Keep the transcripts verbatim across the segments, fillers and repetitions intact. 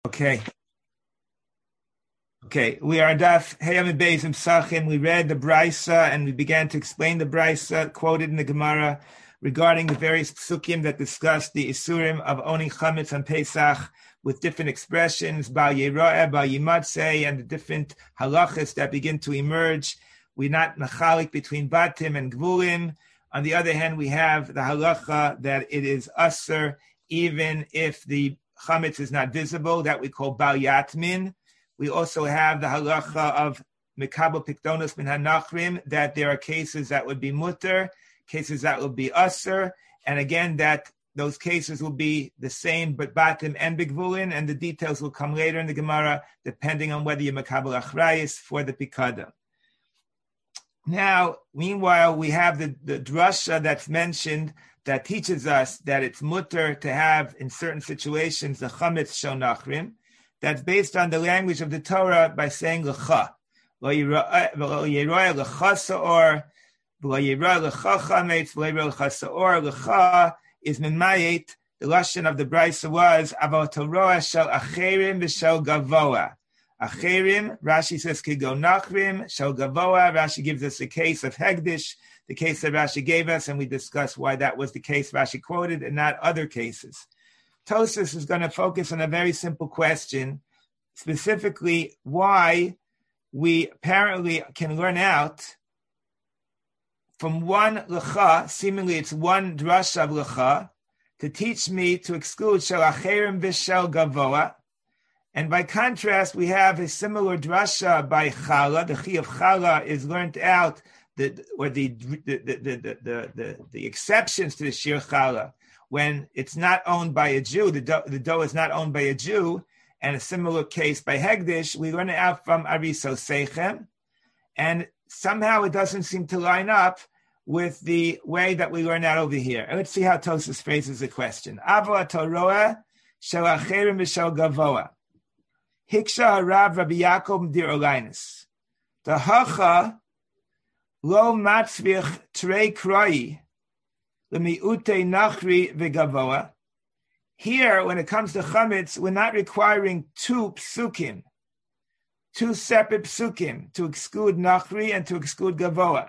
Okay. Okay, we are Daf Heyamid Beis and Psachim. We read the Brisa and we began to explain the Brisa quoted in the Gemara regarding the various psukim that discuss the Isurim of owning chametz on Pesach with different expressions, Bal Yeroeh, Bal Yimatzeh, and the different halachas that begin to emerge. We're not machalik between batim and gvulim. On the other hand, we have the halacha that it is usher even if the chametz is not visible, that we call Bal Yatmin. We also have the halacha of Mekabel Pikdonos Min HaNachrim, that there are cases that would be mutter, cases that would be usher, and again, that those cases will be the same, but batim and bigvulin, and the details will come later in the Gemara, depending on whether you're Mekabel Achrayis for the Pikada. Now, meanwhile, we have the, the drasha that's mentioned that teaches us that it's mutter to have, in certain situations, the chametz shel nachrim. That's based on the language of the Torah by saying lecha. Lo yiroeh lecha sa'or, lo yiroeh lecha chametz, lo yiroeh lecha sa'or. Lecha is memayet. The lashon of the brisa was aval Torah shel acherim v'shel gavoa. Acherim, Rashi says kigo nachrim, shel gavoa. Rashi gives us a case of hegdish, the case that Rashi gave us, and we discussed why that was the case Rashi quoted and not other cases. Tosfos is going to focus on a very simple question, specifically why we apparently can learn out from one lecha, seemingly it's one drasha of lecha, to teach me to exclude shel acherim v'shel gavoa. And by contrast, we have a similar drasha by chala. The chi of chala is learned out, the, or the the, the, the, the, the, the exceptions to the shir chala. When it's not owned by a Jew, the dough, the dough is not owned by a Jew, and a similar case by Hegdish, we learn it out from Ariso Seichem, and somehow it doesn't seem to line up with the way that we learn out over here. And let's see how Tosfos phrases the question. Avo Torah shel acherim v'shel gavoa. Hiksha harav Rabbi Yaakov dir Olainus. The hacha lo matzvich trei kroi. Here, when it comes to chametz, we're not requiring two psukim, two separate psukim, to exclude nachri and to exclude gavoa.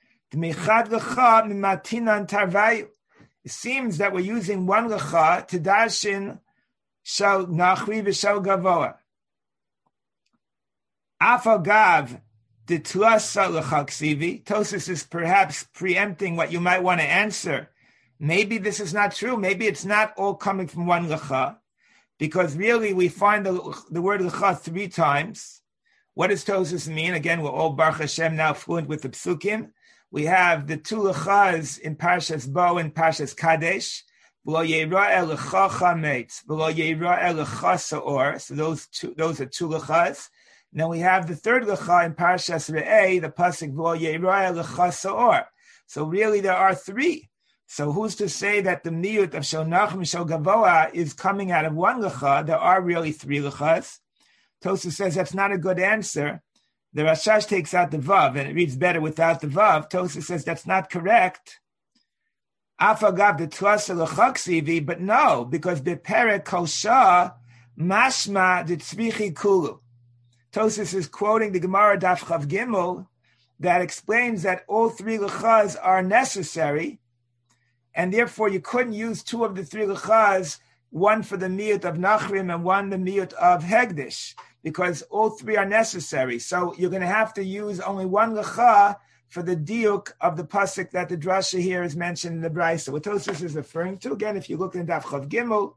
It seems that we're using one lecha to darshin shel nachri v'shel gavoa. Afagav Tosfos is perhaps preempting what you might want to answer. Maybe this is not true. Maybe it's not all coming from one lecha, because really we find the, the word lecha three times. What does Tosfos mean? Again, we're all Baruch Hashem now fluent with the psukim. We have the two lechas in Parshas Bo and Parshas Kadesh. V'lo yeroeh lecha chametz, v'lo yeroeh lecha sa'or. So those two, those are two lechas. Now we have the third lecha in Parshas Re'eh, the pasuk V'lo yeroeh lecha sa'or. So really there are three. So who's to say that the niyut of shel nachrim shel gavoa is coming out of one lecha? There are really three lechas. Tosfos says that's not a good answer. The Rashash takes out the vav, and it reads better without the vav. Tosfos says that's not correct. Afagav the tlasa lecha ksivi, but no, because beperek kosha mashma the tzvichi kulu. Tosfos is quoting the Gemara Daf Chav Gimel that explains that all three lechas are necessary, and therefore you couldn't use two of the three lechas, one for the miyut of nachrim and one the miyut of hegdish, because all three are necessary. So you're going to have to use only one lecha for the diuk of the pasuk that the drasha here is mentioned in the brisa. What Tosfos is referring to, again, if you look in Daf Chav Gimel,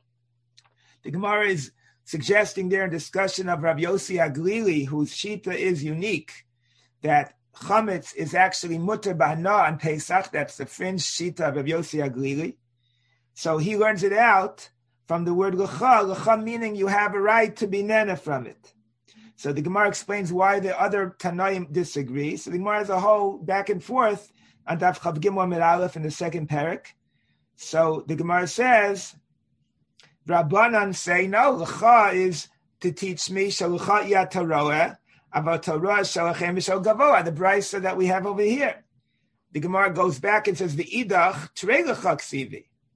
the Gemara is suggesting there a discussion of Rav Yossi Aglili, whose shita is unique, that chametz is actually mutter b'hana on Pesach. That's the fringe shita of Rav Yossi Aglili. So he learns it out from the word lecha, lecha meaning you have a right to be nena from it. So the Gemara explains why the other Tanaim disagree. So the Gemara has a whole back and forth on Daf Chav Gimel Amud Aleph in the second parak. So the Gemara says, Rabbanan say, no, lecha is to teach me, shalucha ya Torah, about Torah, shalachem v'shel gavoa, the brisa that we have over here. The Gemara goes back and says, v'idach trei lecha ksivi.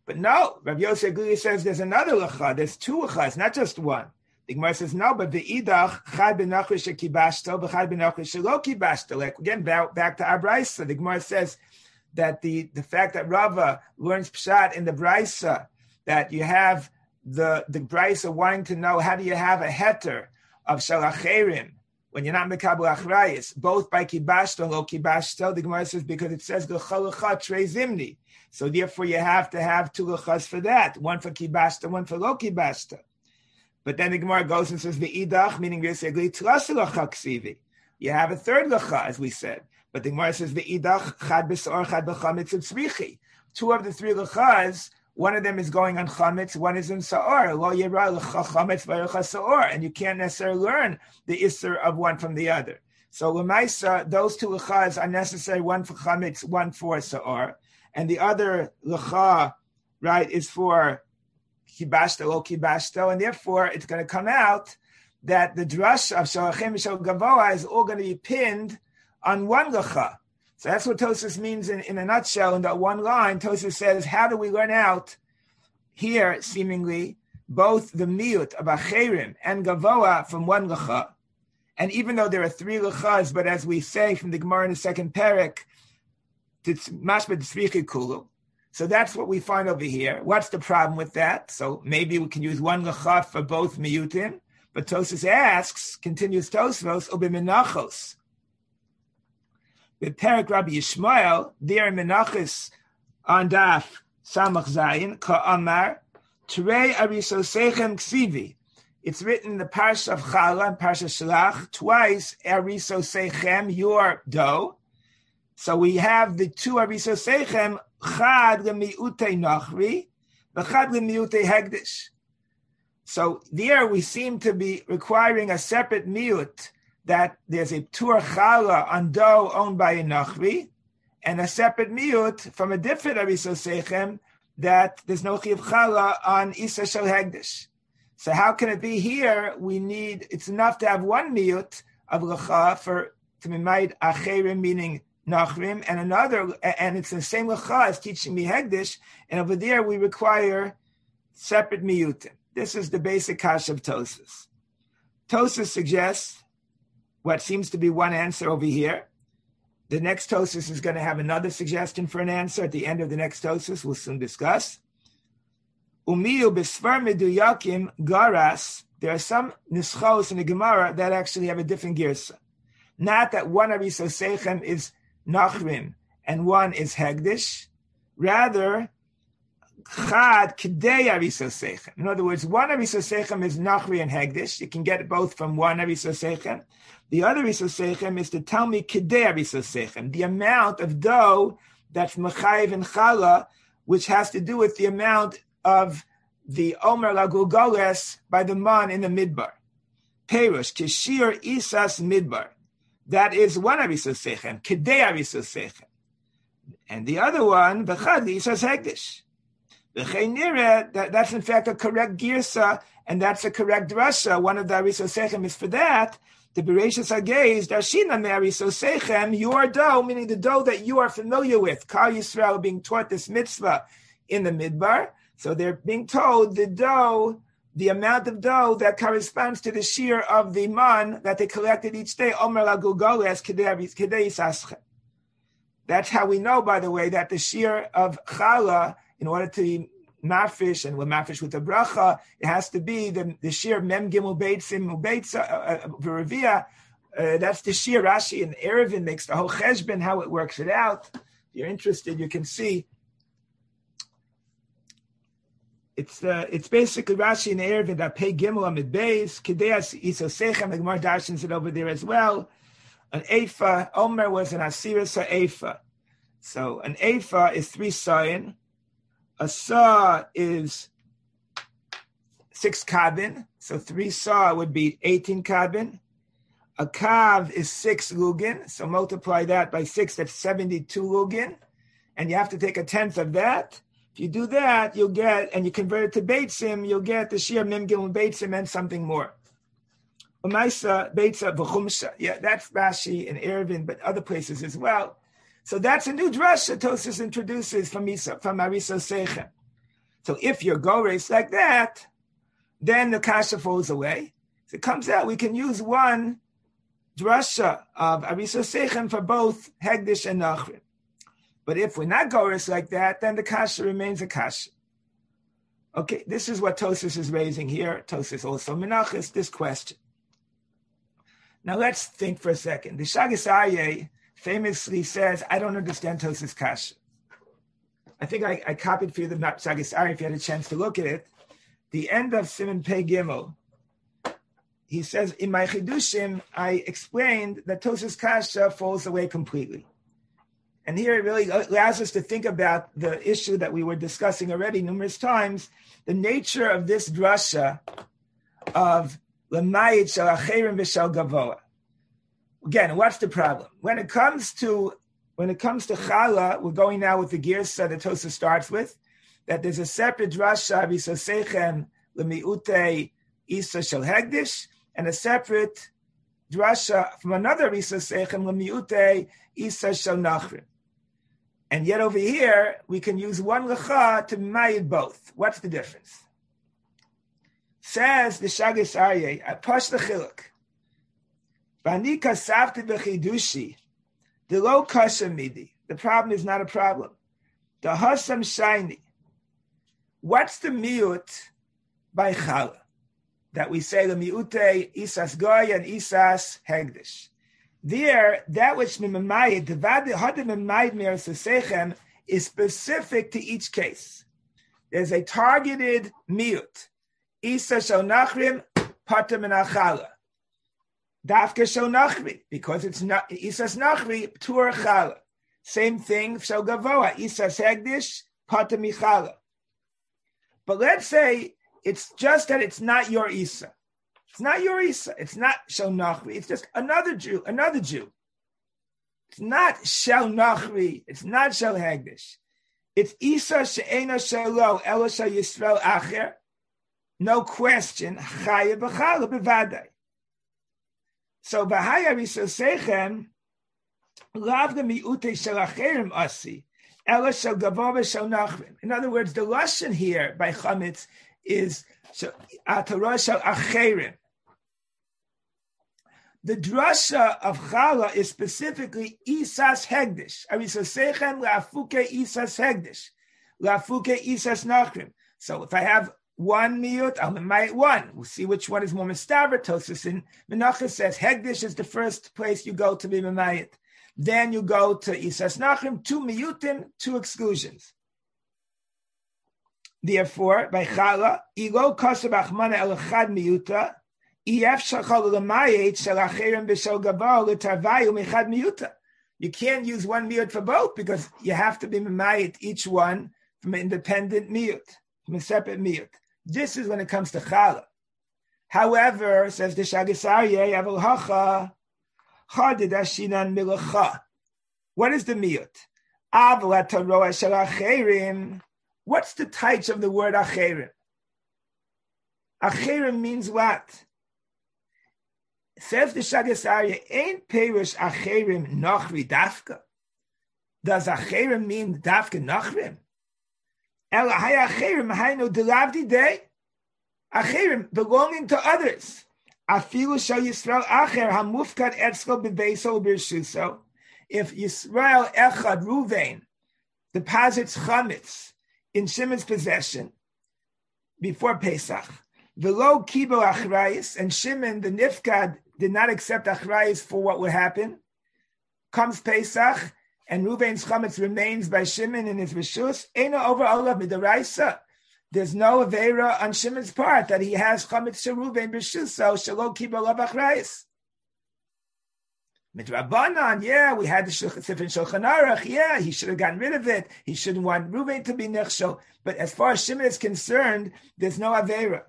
But no, Rav Yosef Glili says there's another lecha. There's two lechas, not just one. The Gemara says no, but the idach chad b'nachri shekibashto b'chad b'nachri shelo kibashto. Like again, back, back to our brisa. The Gemara says that the, the fact that Rava learns pshat in the brisa, that you have the the brisa wanting to know how do you have a heter of shalacherim when you're not mekabel achrayis, both by kibashto and lo kibashto. The Gemara says because it says l'chol lecha trei zimni, so therefore you have to have two lechas for that, one for kibashto, one for lo kibashto. But then the Gemara goes and says ve'idach, meaning basically tlasi lecha ksivi. You have a third lecha, as we said. But the Gemara says ve'idach chad b'sor chad b'chametz u'tzrichi. Two of the three lechas, one of them is going on chametz, one is in sa'or. Lo yira lecha chametz v'yecha sa'or, and you can't necessarily learn the isser of one from the other. So l'maisa, those two lechas are necessary, one for chametz, one for sa'or, and the other lecha, right, is for kibashto, lo kibashto, and therefore it's going to come out that the drush of shalachim shel gavoa is all going to be pinned on one lecha. So that's what Tosfos means in, in a nutshell. In that one line, Tosfos says, how do we learn out here, seemingly, both the miut of acherim and gavoa from one lecha? And even though there are three lechas, but as we say from the Gemara in the second parak, it's mashma tzrichi kulu. So that's what we find over here. What's the problem with that? So maybe we can use one lecha for both miyutim. But Tosfos asks, continues Tosfos, ubimenachos. With Perak Rabbi Yishmael, there in Menachos on Daf Samach Zayin, Ka'amar, Terei Arisosechem Ksivi. It's written in the Parsha of Chala and Parsha Shalach, twice Arisosechem, your dough. So we have the two Arisosechem, Chad Lemiute Nachri, Chad Lemiute Hegdish. So there we seem to be requiring a separate miut, that there's a tur chala on dough owned by a nachri, and a separate miut from a different arisosechem that there's no chiv chala on isa shel hegdish. So how can it be here? We need, it's enough to have one miut of lecha for to be made acherim, meaning nachrim, and another, and it's the same lecha as teaching me hegdish, and over there we require separate miutim. This is the basic kash of Tosfos. Tosfos suggests what seems to be one answer over here. The next Tosfos is going to have another suggestion for an answer at the end of the next Tosfos. We'll soon discuss. Umiyu b'svar meduyakim garas. There are some nischos in the Gemara that actually have a different girsa. Not that one arisosechem is nachrim and one is hegdish. Rather, chad k'dei arisosechem. In other words, one arisosechem is nachri and hegdish. You can get it both from one arisosechem. The other arisosechem is to tell me k'dei arisosechem, the amount of dough that's mechayiv and chala, which has to do with the amount of the omer lagulgoles by the man in the midbar. Perush kishir isas midbar. That is one arisosechem, k'dei arisosechem. And the other one, b'chad isas hegdish. That, that's in fact a correct girsa, and that's a correct drasha. One of the arisosechem is for that. The Bereshis Hagei is Dashina me arisosechem, your dough, meaning the dough that you are familiar with. Kal Yisrael being taught this mitzvah in the midbar. So they're being told the dough, the amount of dough that corresponds to the shear of the man that they collected each day. Omer lagulgoles k'dei yisaschem. That's how we know, by the way, that the shear of chala, in order to be mafish, and we're mafish with the bracha, it has to be the, the shear mem gimel beitzim ubeitza v'revia. Uh, that's the shear Rashi and Erevin makes the whole cheshbon, how it works it out. If you're interested, you can see. It's uh, it's basically Rashi and Erevin that pay gimel amid beis kideas isosechem. The Gemara darshans it over there as well. An ephah, Omer was an asiris ephah. So an ephah is three sayin. A saw is six kabin, so three saw would be eighteen kabin. A kav is six lugin, so multiply that by six, that's seventy-two lugin. And you have to take a tenth of that. If you do that, you'll get, and you convert it to beitzim, you'll get the shir mim gimel beitzim and something more. Umaisa beitza v'chumsha. Yeah, that's Rashi and Erevin, but other places as well. So that's a new drasha Tosfos introduces from Isa, from Arisosechem. So if you're gores like that, then the kasha falls away. So it comes out we can use one drasha of Arisa Sechem for both Hegdish and Nachrim. But if we're not gores like that, then the kasha remains a kasha. Okay, this is what Tosfos is raising here. Tosfos also menachis this question. Now let's think for a second. The Shagas Aryeh famously says, I don't understand Tosfos kasha. I think I, I copied for you the Shagas Aryeh if you had a chance to look at it. The end of Siman Pei Gimel, he says, in my Chidushim, I explained that Tosfos kasha falls away completely. And here it really allows us to think about the issue that we were discussing already numerous times, the nature of this drasha of L'mayit shel acherim v'shel gavoa. Again, what's the problem? When it comes to when it comes to chala, we're going now with the girsa that Tosfos starts with, that there's a separate drasha v'sosechem l'miute isa shel hegdish, and a separate drasha from another v'sosechem l'miute isa shel nachrim. And yet over here, we can use one lecha to mayid both. What's the difference? Says the Shagas Aryeh, Pash the Chiluk. Bani kasavti b'chidushi, the lo kasha midi. The problem is not a problem. The hasam shiny. What's the miut by chala? That we say the miute isas goy and isas hegdish. There, that which mimayid, the hadim mimayid mirasesechem is specific to each case. There's a targeted miut. Isa shel nachrim pater min achala. Dafka shel nachri, because it's not isas nachri tur chala. Same thing shel gavoa. Isas hegdish pater michala. But let's say it's just that it's not your isa. It's not your Isa. It's not Shel Nachri. It's just another Jew, another Jew. It's not Shel Nachri. It's not Shel Hegdish. It's Isa she'ena shelo elo shel Yisrael acher. No question. Chaya b'chala b'vadai. So v'haya risosechem lav gemiute shel acherim asi elo shel gavoa shel Nachrim. In other words, the lashon here by Chametz is atarah shel acherim. The drasha of chala is specifically isas hegdish. Arisosechem la'afuke isas hegdish, la'afuke isas nachrim. So if I have one miut, I'll mimayit one. We'll see which one is more mistaber. Tosfos in Menachos says hegdish is the first place you go to be mimayit. Then you go to isas nachrim, two miutim, two exclusions. Therefore, by chala, ilo kasav achmana el echad miuta. You can't use one miut for both because you have to be memayit each one from an independent miut, from a separate miut. This is when it comes to chala. However, says the Shagas Aryeh, Aval hacha chadid ashinan milacha. What is the miut? Aval ataroa shel acherim. What's the taich of the word acherim? Acherim means what? Says the Shagas Aryeh, ain't perish acherim nachri dafka. Does acherim mean dafka nachrim? El hay acherim hayno delavdi day. Acherim belonging to others. Afilu shal Yisrael acher hamufkad etzko b'beiso b'rshuso. If Yisrael echad Ruvain deposits chametz in Shimon's possession before Pesach, v'lo kibo achrayis, and Shimon the nifkad did not accept achrayis for what would happen. Comes Pesach, and Ruvain's chametz remains by Shimon in his rishus. Eina over olav midaraisa. There's no avera on Shimon's part that he has chametz to Ruvain rishus, so shalo kibo olav achrayis. Midrabanan, yeah, we had the Sifin Shulchan Aruch, yeah, he should have gotten rid of it. He shouldn't want Ruvain to be nechshel. But as far as Shimon is concerned, there's no avera.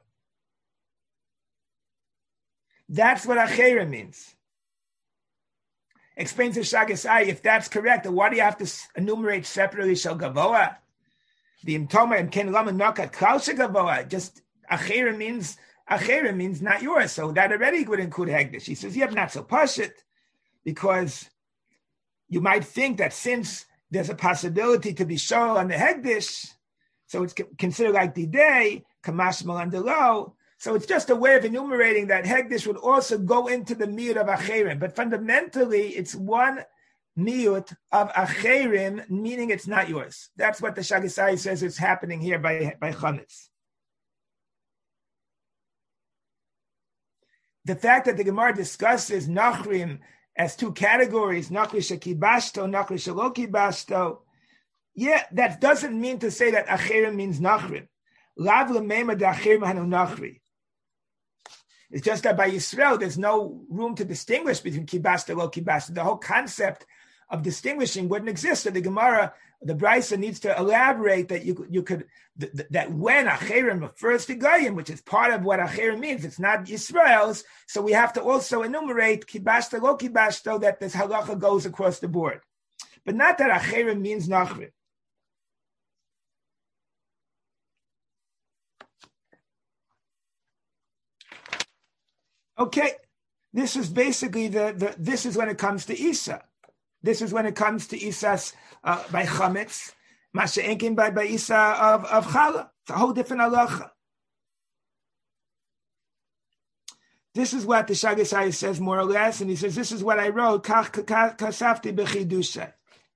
That's what acherim means. Explains to Shagas Aryeh, if that's correct, then why do you have to enumerate separately Shel Gavoa? The Imtoma and Ken Lama Nakat Klausha Gavoa. Just acherim means acherim means not yours, so that already would include Hegdish. He says, yeah, not so pashit, because you might think that since there's a possibility to be shown on the Hegdish, So it's considered like the day, kamash malandelo. So it's just a way of enumerating that hegdish would also go into the miyut of acherim. But fundamentally, it's one miyut of acherim, meaning it's not yours. That's what the Shagasai says is happening here by, by chametz. The fact that the Gemara discusses nachrim as two categories, nachri shekibashto, nachri shalokibashto, yeah, that doesn't mean to say that acherim means nachrim. Lav lemema de acherim hanu nachri. It's just that by Yisrael, there's no room to distinguish between kibashta and lo kibashta. The whole concept of distinguishing wouldn't exist. So the Gemara, the Brisa needs to elaborate that you you could th- that when acherim refers to goyim, which is part of what acherim means, it's not Yisrael's. So we have to also enumerate kibashta lo kibashta, that this halacha goes across the board, but not that acherim means nachrim. Okay, this is basically the, the this is when it comes to Isa. This is when it comes to Isa's uh, by chametz, masha enkin by by Isa of of challah. It's a whole different halacha. This is what the Shagasai says more or less, and he says, "This is what I wrote." Kach kasafti b'chidusha.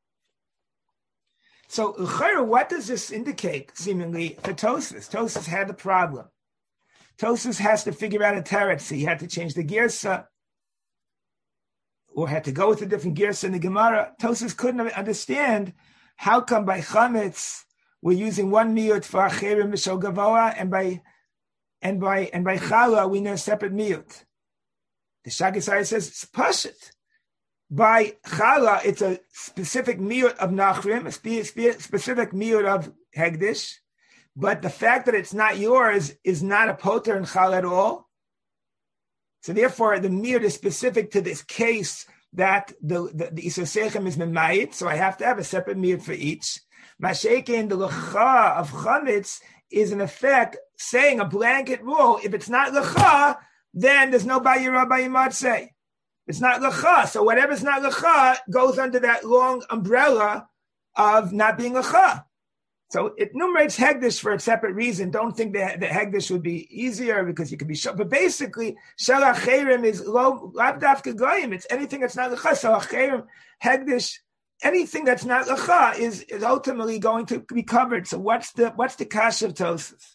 So, what does this indicate? Seemingly for Tosfos, Tosfos had the problem. Tosfos has to figure out a teretz. He had to change the girsa, or had to go with a different girsa in the Gemara. Tosfos couldn't understand how come by chametz we're using one miyut for acherim v'shel gavoa, and by and by and by challah we know a separate miyut. The Shagasai says it's pashut. By challah, it's a specific miyut of nachrim, a spe- specific miyut of hegdish. But the fact that it's not yours is not a poter in chal at all. So therefore, the miyut is specific to this case that the the, the Isur Sechem is memayit. So I have to have a separate miyut for each. Mashekin, the lecha of chametz is in effect saying a blanket rule. If it's not lecha, then there's no bayira bayimatzeh. It's not lecha. So whatever's not lecha goes under that long umbrella of not being lecha. So it enumerates hegdish for a separate reason. Don't think that the hegdish would be easier because you could be shot. But basically, shel acherim is lo lav dafka goyim. It's anything that's not lecha. So acherim, hegdish, anything that's not lecha is, is ultimately going to be covered. So what's the what's the kash of Tosfos?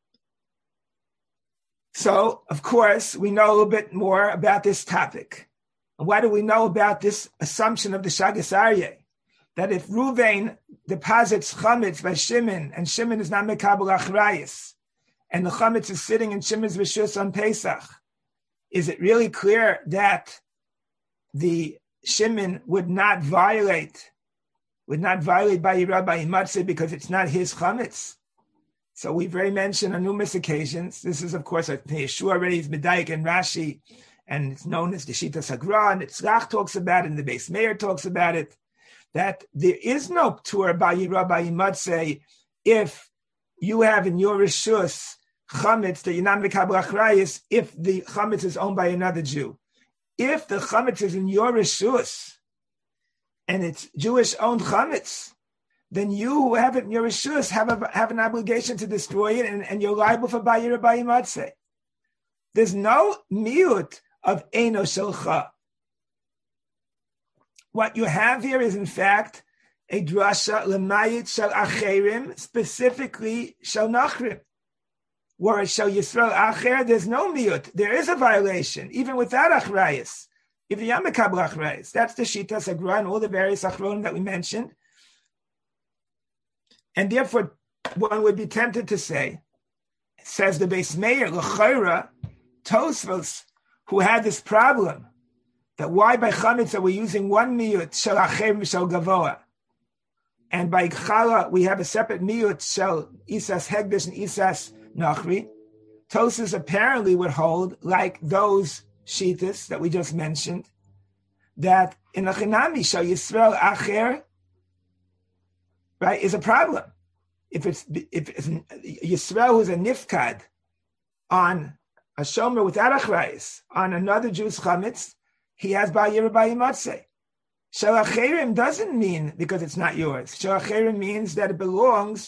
So of course we know a little bit more about this topic. And what do we know about this assumption of the Shagas Aryeh? That if Ruvain deposits chametz by Shimon, and Shimon is not mekabel achrayis, and the chametz is sitting in Shimon's rishus on Pesach, is it really clear that the Shimon would not violate, would not violate by Rabbi Matzeh because it's not his chametz? So we've already mentioned on numerous occasions. This is, of course, Yeshua already is Medayik and Rashi, and it's known as the Shita Sagra, and Tzrach talks about it, and the Beis Meir talks about it, that there is no ptur ba'yira ba'imatzeh if you have in your rishus chametz that you're not mekabel achrayis, if the chametz is owned by another Jew. If the chametz is in your rishus and it's Jewish-owned chametz, then you who have it in your rishus have a, have an obligation to destroy it, and, and you're liable for ba'yira ba'imatzeh. There's no miut of eino shelcha. What you have here is, in fact, a drasha lemayit shel acherim, specifically shel nachrim. Whereas shel Yisrael acher, there's no miut. There is a violation, even without achrayis. If you mekabel achrayis, that's the shita sagra and all the various achronim that we mentioned. And therefore, one would be tempted to say, says the Beis Meir, l'chayra, Tosfos, who had this problem, that why by chametz are we using one miyut shel acherim shel gavoa, and by challah we have a separate miyut shel isas hegdish and isas nachri. Tosfos apparently would hold, like those shitas that we just mentioned, that in a chinami shel Yisrael acher, right, is a problem. If it's if it's Yisrael who's a nifkad on a shomer without achrayis on another Jew's chametz, he has ba'yira ba'imatzeh. Shel acherim doesn't mean because it's not yours. Shel acherim means that it belongs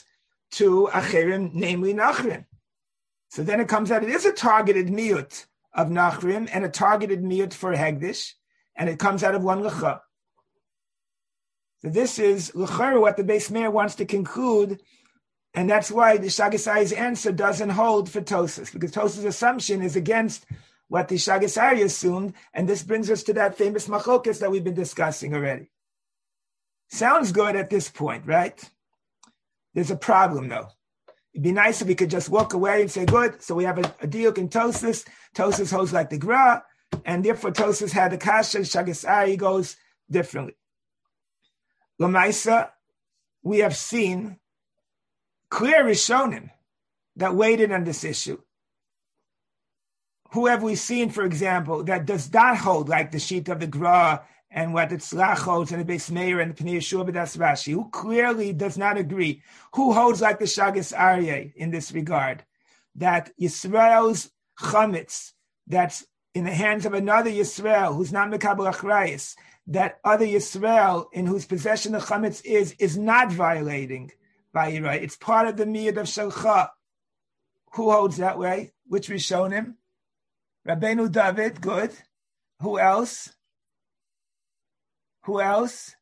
to Acherim, namely Nachrim. So then it comes out, it is a targeted miyut of Nachrim and a targeted miyut for Hegdish, and it comes out of one Lecha. So this is L'chara what the Beis Meir wants to conclude, and that's why the Shagasai's answer doesn't hold for Tosas, because Tosas' assumption is against what the Shagasai assumed, and this brings us to that famous machlokas that we've been discussing already. Sounds good at this point, right? There's a problem, though. It'd be nice if we could just walk away and say, good, so we have a, a diuk in Tosas. Tosas holds like the Gra, and therefore Tosas had the kasha, Shagasai goes differently. Lamaisa, we have seen clear Rishonim that waited on this issue. Who have we seen, for example, that does not hold like the sheet of the Gra and what the Tzlach holds and the Beis Meir and the Pnei Yeshua B'das Rashi? Who clearly does not agree? Who holds like the Shagas Aryeh in this regard? That Yisrael's chametz, that's in the hands of another Yisrael who's not Mekabel Achrayis, that other Yisrael in whose possession the chametz is, is not violating by Yirai. It's part of the miyud of Shalcha. Who holds that way? Which Rishonim? Rabbeinu David, good. Who else? Who else?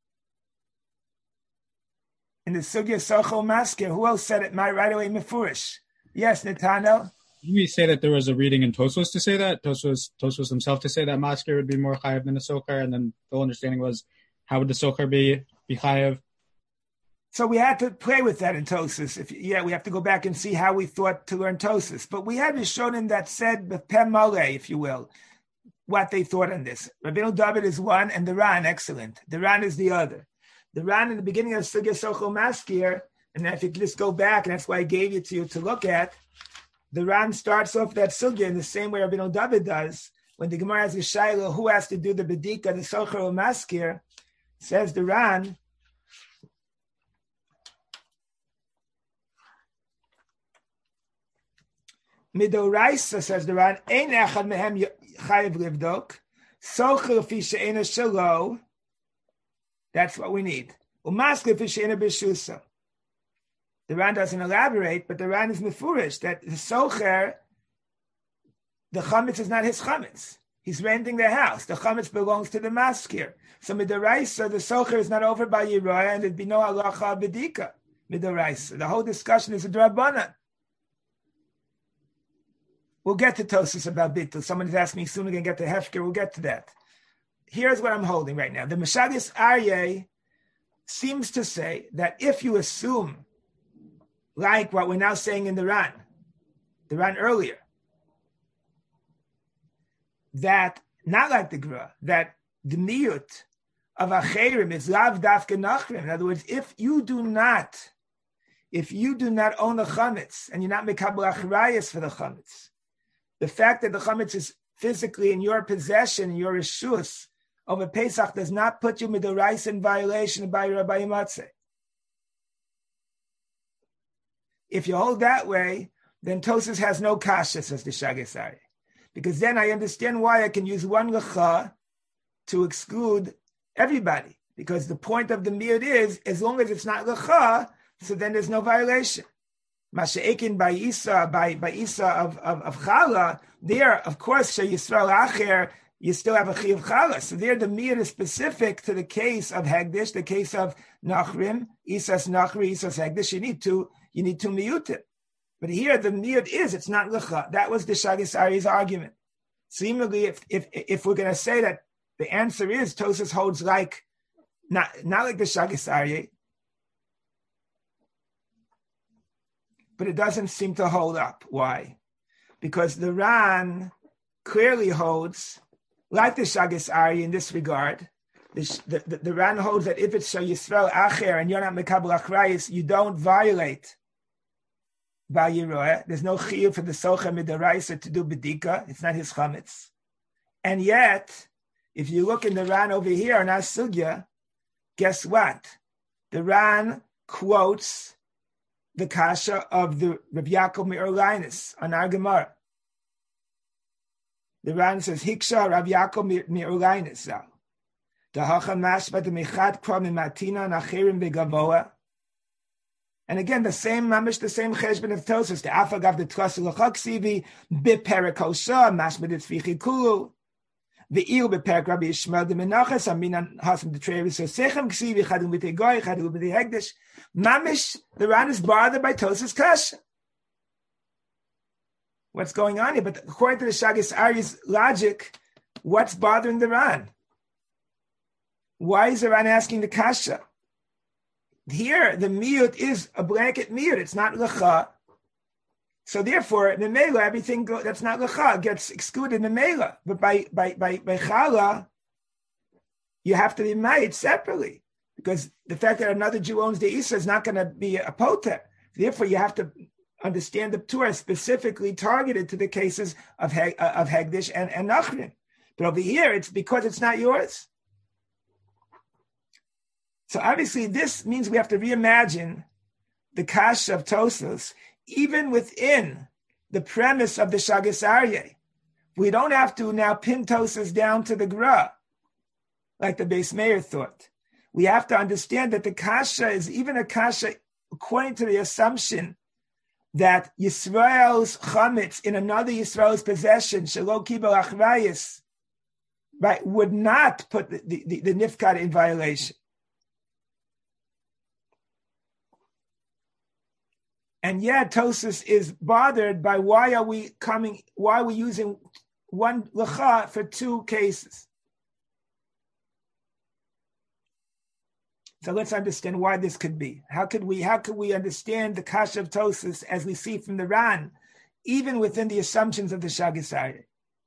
In the Sugya Socho Maskir, who else said it? My right away Mefurish. Yes, Netanel. Did we say that there was a reading in Tosfos to say that? Tosfos, Tosfos himself to say that Maskir would be more chayav than the Socher, and then the whole understanding was, how would the Socher be, be chayav? So we had to play with that in Tosfos. If yeah, we have to go back and see how we thought to learn Tosfos. But we had Rishonim that said b'peh maleh, if you will, what they thought on this. Rabbeinu David is one, and the Ran, excellent. The Ran is the other. The Ran in the beginning of Sugya Socho Maskir, and if you just go back, and that's why I gave it to you to look at, the Ran starts off that Sugya in the same way Rabbeinu David does. When the Gemara has a Shaila, who has to do the Bedika, the Socho Maskir, says the Ran, Midoraisa, says the Ran, Ein echad mehem chayiv livdok, socher fi she'ena shelo, that's what we need. Umaskir fi she'ena b'shusa. The Ran doesn't elaborate, but the Ran is mefurish, that the socher, the chametz is not his chametz. He's renting the house. The chametz belongs to the maskir. So midoraisa, the socher is not over by Yiroya, and there'd be no halacha bedika. Midoraisa. The whole discussion is a drabanan. We'll get to Tosfos about Bittul. Someone is asking me soon we're going to get to Hefker. We'll get to that. Here's what I'm holding right now. The Meshagas Aryeh seems to say that if you assume, like what we're now saying in the Ran, the Ran earlier, that, not like the Gra, that the miyut of Acherim is lav dafke nachrim. In other words, if you do not, if you do not own the chametz, and you're not mekabel achrayas for the chametz, the fact that the chametz is physically in your possession, your reshus, over Pesach does not put you midoraisa in violation by Rabbi Matzeh. If you hold that way, then Tosfos has no kasha, says the Shagasari. Because then I understand why I can use one lecha to exclude everybody. Because the point of the miyud is, as long as it's not lecha, so then there's no violation. Masha'ekin by Isa, by, by Isa of, of, of Chala, there, of course, She Yisrael Acher, you still have a Chi of Chala. So there, the miyud is specific to the case of Hegdish, the case of Nachrim, Isa's Nachri, Isa's Hegdish. You need to, you need to miyutim. But here, the miyud is, it's not Lecha. That was the Shagas Aryeh's argument. Seemingly, if, if, if we're going to say that the answer is, Tosfos holds like, not, not like the Shagas Aryeh, but it doesn't seem to hold up. Why? Because the Ran clearly holds, like the Shagas Aryeh in this regard, the, the, the, the Ran holds that if it's Shal Yisrael Acher and you're not Mekabel Achrayis, you don't violate Bal Yiroeh. There's no chiyuv for the Socher Midaraisa to do Bedika. It's not his chametz. And yet, if you look in the Ran over here on our Sugya, guess what? The Ran quotes the kasha of the Rabbi Yaakov Me'or Linus on our Gemara. The Ran says, Hiksha Rabbi Yaakov Me'or Linus zal. The Hacha Mashba the Mechad Kram in Matina Nachirim Begavoa. And again, the same mamish, the same cheshbon of Tosfos. The afagav the tras l'chaksivi biperakosha mashmedit fichikulu. The il beperk Rabbi Yishmael de Menachas aminan hasim the trevis sechem ksivi chadu b'tegoy chadu b'tehegdish. Mamish, the Ran is bothered by Tosfos kasha. What's going on here? But according to the Shagis Aryeh's logic, what's bothering the Ran? Why is the Ran asking the kasha? Here, the miyut is a blanket miyut. It's not lecha. So therefore, the mela, everything go, that's not lecha gets excluded in the mela. But by by by by chala, you have to be made separately, because the fact that another Jew owns the isa is not going to be a poter. Therefore, you have to understand the Torah specifically targeted to the cases of he, of hegdish and and nachrin. But over here, it's because it's not yours. So obviously, this means we have to reimagine the kasha of Tosfos, even within the premise of the Shagis Aryeh. We don't have to now pin Tosfos down to the Gra, like the Beis Meir thought. We have to understand that the kasha is even a kasha according to the assumption that Yisrael's chametz in another Yisrael's possession, shelo kibel achrayis, right, would not put the, the, the, the nifkad in violation. And yet, Tosfos is bothered by why are we coming? Why are we using one lecha for two cases? So let's understand why this could be. How could we? How could we understand the kasha of Tosfos as we see from the Ran, even within the assumptions of the Shagis Aryeh?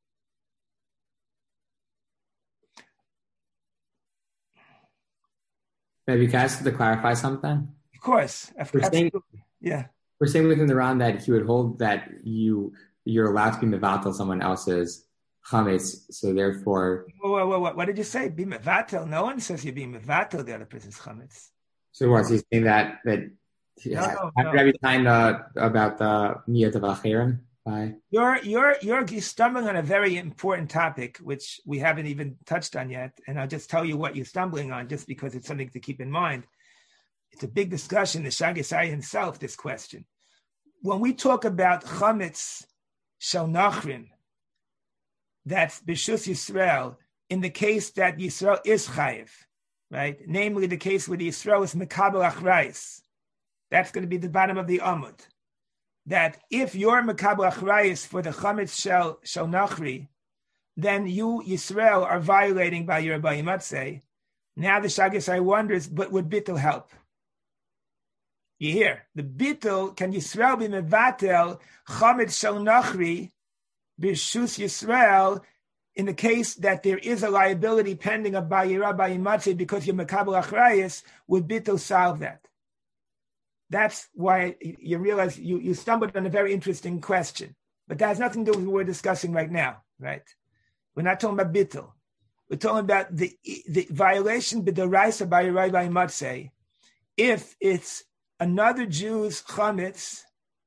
Maybe can I ask to clarify something? Of course, we're saying, yeah. We're saying within the Ran that he would hold that you you're allowed to be mevatel someone else's chametz, so therefore. Whoa, whoa, whoa, what did you say? Be mevatel? No one says you're being mevatel the other person's chametz. So what? He's saying that that. No, no, I'm no. Rabbi time uh, about the miyut of achirim. By you're you're you're stumbling on a very important topic which we haven't even touched on yet, and I'll just tell you what you're stumbling on, just because it's something to keep in mind. It's a big discussion, the Shagis Aryeh himself, this question. When we talk about chametz shel nachrin, that's b'shus Yisrael, in the case that Yisrael is chayiv, right? Namely, the case where the Yisrael is mekabel achrayis. That's going to be the bottom of the amud. That if you're mekabel achrayis for the chametz shel shel nachri, then you Yisrael are violating by your bayimatzeh. Now the Shagis Aryeh wonders, but would bittul help? You hear the bittul, can Yisrael be mevatel chametz shel nachri b'shus Yisrael in the case that there is a liability pending of bayira bayimatzeh because you're mekabel achrayis? Would bittul solve that? That's why you realize you, you stumbled on a very interesting question. But that has nothing to do with what we're discussing right now, right? We're not talking about bittul. We're talking about the, the violation b'doraisa bayirai bayimatzeh if it's another Jew's chametz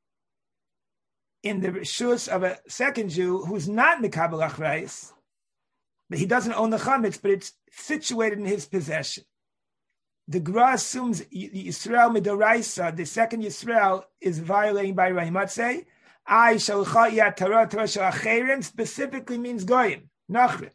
in the rishus of a second Jew who's not mekabel achrayis, but he doesn't own the chametz, but it's situated in his possession. The Gra assumes Yisrael midoraisa, the second Yisrael, is violating by Rahimatzeh. I shalcha yat Torah Torah shel acherim specifically means goyim, nachrim.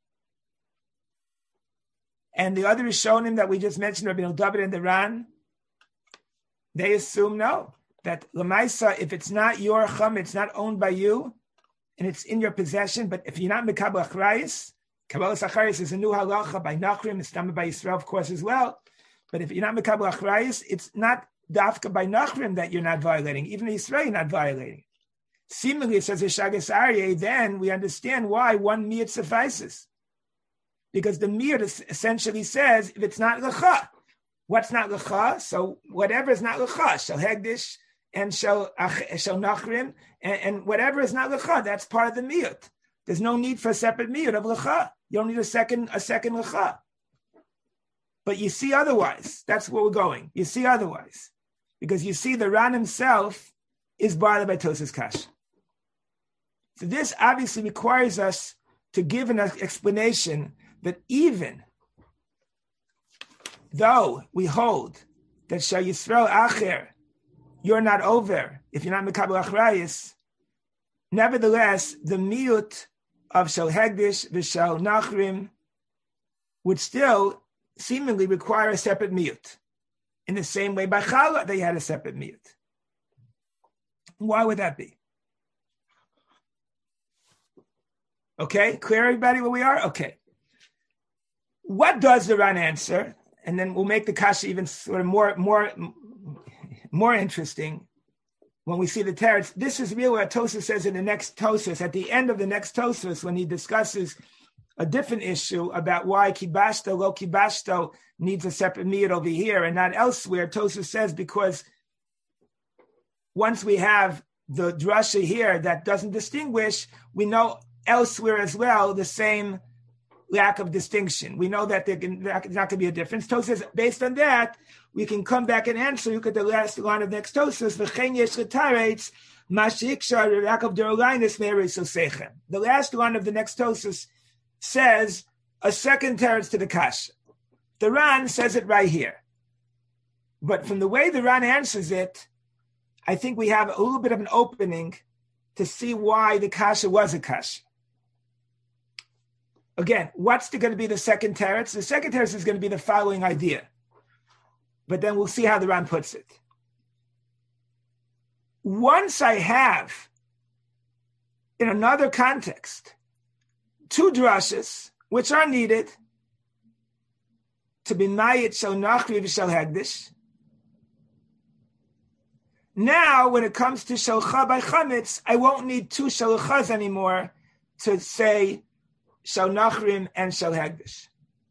And the other Rishonim that we just mentioned, Rabbi David and the Ran, they assume no, that Lamaisa, if it's not your chum, it's not owned by you, and it's in your possession, but if you're not mekabel achrayis, kabbalas achrayis is a new halacha by nachrim, it's done by Yisrael, of course, as well. But if you're not mekabel achrayis, it's not dafka by nachrim that you're not violating. Even Yisrael, you're not violating. Seemingly, it says a Shagis Aryeh, then we understand why one miyut suffices. Because the miyut essentially says, if it's not lecha, what's not lecha? So whatever is not lecha, shel hegdish and shel shel nachrim, and, and whatever is not lecha, that's part of the miyut. There's no need for a separate miyut of lecha. You don't need a second a second lecha. But you see otherwise. That's where we're going. You see otherwise. Because you see the Ran himself is bothered by Tosfos Kash. So this obviously requires us to give an explanation that even though we hold that Shal Yisrael Acher you're not over, if you're not Mekabel Achrayis, nevertheless, the miyut of Shel Hegdish v'Shel Nachrim would still seemingly require a separate miyut. In the same way, by Chala, they had a separate miyut. Why would that be? Okay, clear everybody where we are? Okay. What does the Ran answer? And then we'll make the kasha even sort of more, more, more interesting when we see the teretz. This is really what Tosfos says in the next Tosfos, at the end of the next Tosfos, when he discusses a different issue about why kibashto, lo kibashto needs a separate miyut over here and not elsewhere. Tosfos says because once we have the drasha here that doesn't distinguish, we know elsewhere as well the same lack of distinction. We know that there's not going to be a difference. Tosfos says, based on that, we can come back and answer. Look at the last line of next Tosfos. V'chein yesh l'taretz mashikshar rakav derolainis me'erisosechem. The last line of the next Tosfos says a second teretz to the kasha. The Ran says it right here. But from the way the Ran answers it, I think we have a little bit of an opening to see why the kasha was a kasha. Again, what's going to be the second teretz? The second teretz is going to be the following idea. But then we'll see how the Ran puts it. Once I have, in another context, two drashas, which are needed to be mayit shel nachri v'shel hegdish. Now, when it comes to shalcha by chametz, I won't need two shalchas anymore to say shel nachrim and shel hegdish.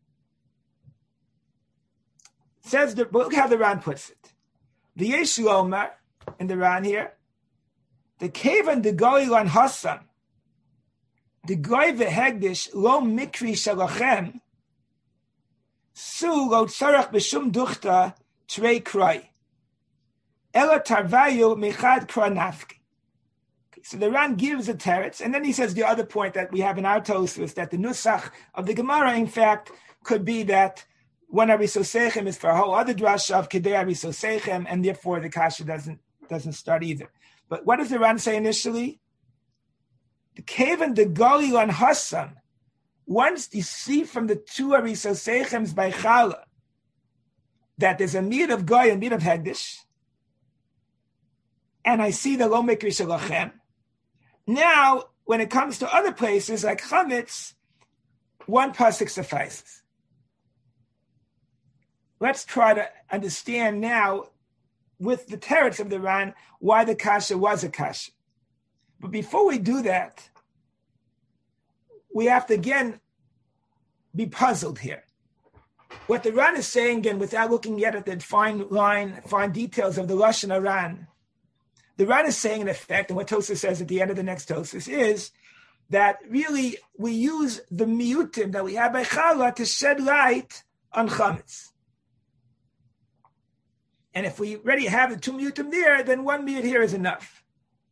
Says the, look how the Ran puts it. The Yeshu Omar in the Ran here, the kevan the goy lan hasan, the goy v'hegdish lo mikri shalachem, su lo tzarach b'shum duchta trei kroi, ela tarvayu mechad kra nafki. So the Ran gives a teretz, and then he says the other point that we have in our Tosfos, that the nusach of the Gemara, in fact, could be that one arisosechem is for a whole other drasha of kedei arisosechem, and therefore the kasha doesn't doesn't start either. But what does the Ran say initially? The kevan the gali lan hasan. Once you see from the two arisosechems by chala that there's a miyut of goy and miyut of hegdish, and I see the lo mikri shalachem. Now, when it comes to other places like chametz, one pasuk suffices. Let's try to understand now, with the teretz of the Ran, why the kasha was a kasha. But before we do that, we have to again be puzzled here. What the Ran is saying, again, without looking yet at the fine line, fine details of the Lashon HaRan, the Ran is saying, in effect, and what Tosfos says at the end of the next Tosfos is that really we use the miyutim that we have by Chala to shed light on chametz. And if we already have the two miyutim there, then one miyut here is enough.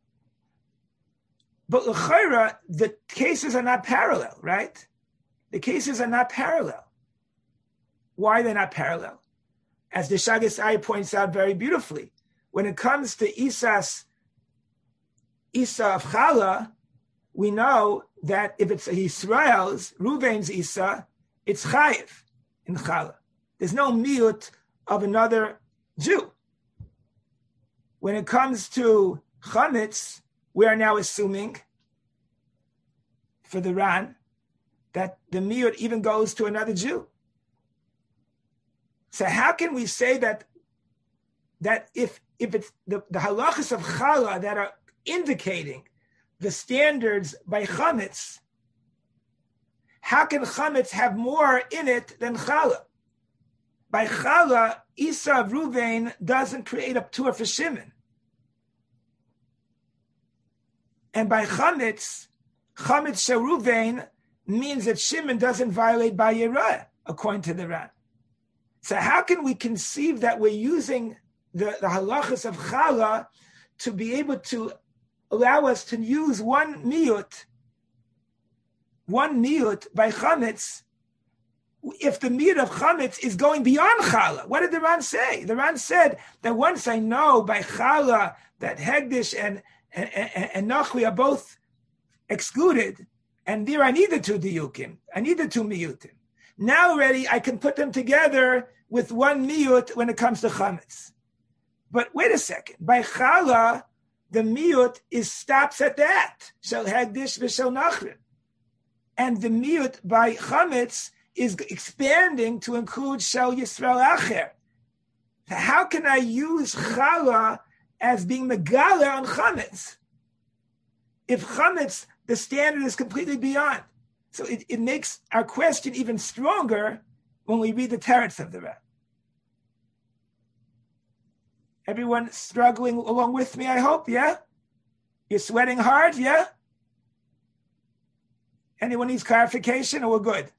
But l'chayra, the cases are not parallel, right? The cases are not parallel. Why are they not parallel? As the Shagas Ai points out very beautifully, when it comes to Isas, Isa of Chala, we know that if it's Yisrael's, Ruvain's Isa, it's Chayiv in Chala. There's no miyut of another Jew. When it comes to chametz, we are now assuming for the Ran that the miyut even goes to another Jew. So how can we say that that if if it's the, the halachas of chala that are indicating the standards by chametz, how can chametz have more in it than chala? By chala, Isa of Ruvain doesn't create a ptur for Shimon. And by chametz, chametz shel Ruvain means that Shimon doesn't violate by Yerah, according to the Ran. So how can we conceive that we're using the, the halachas of chala to be able to allow us to use one miyut, one miyut by chametz, if the miyut of chametz is going beyond challah. What did the Ran say? The Ran said that once I know by challah that hegdish and and, and, and nachri are both excluded, and there I need the two diyukim, I need the two miyutim. Now already I can put them together with one miyut when it comes to chametz. But wait a second, by challah, the miyut is stops at that, shel hegdish v'shel nachri. And the miyut by chametz is expanding to include shel Yisrael acher. How can I use challah as being megala on chametz? If chametz, the standard is completely beyond. So it, it makes our question even stronger when we read the teretz of the Ran. Everyone struggling along with me, I hope, yeah? You're sweating hard, yeah? Anyone needs clarification, or we're good?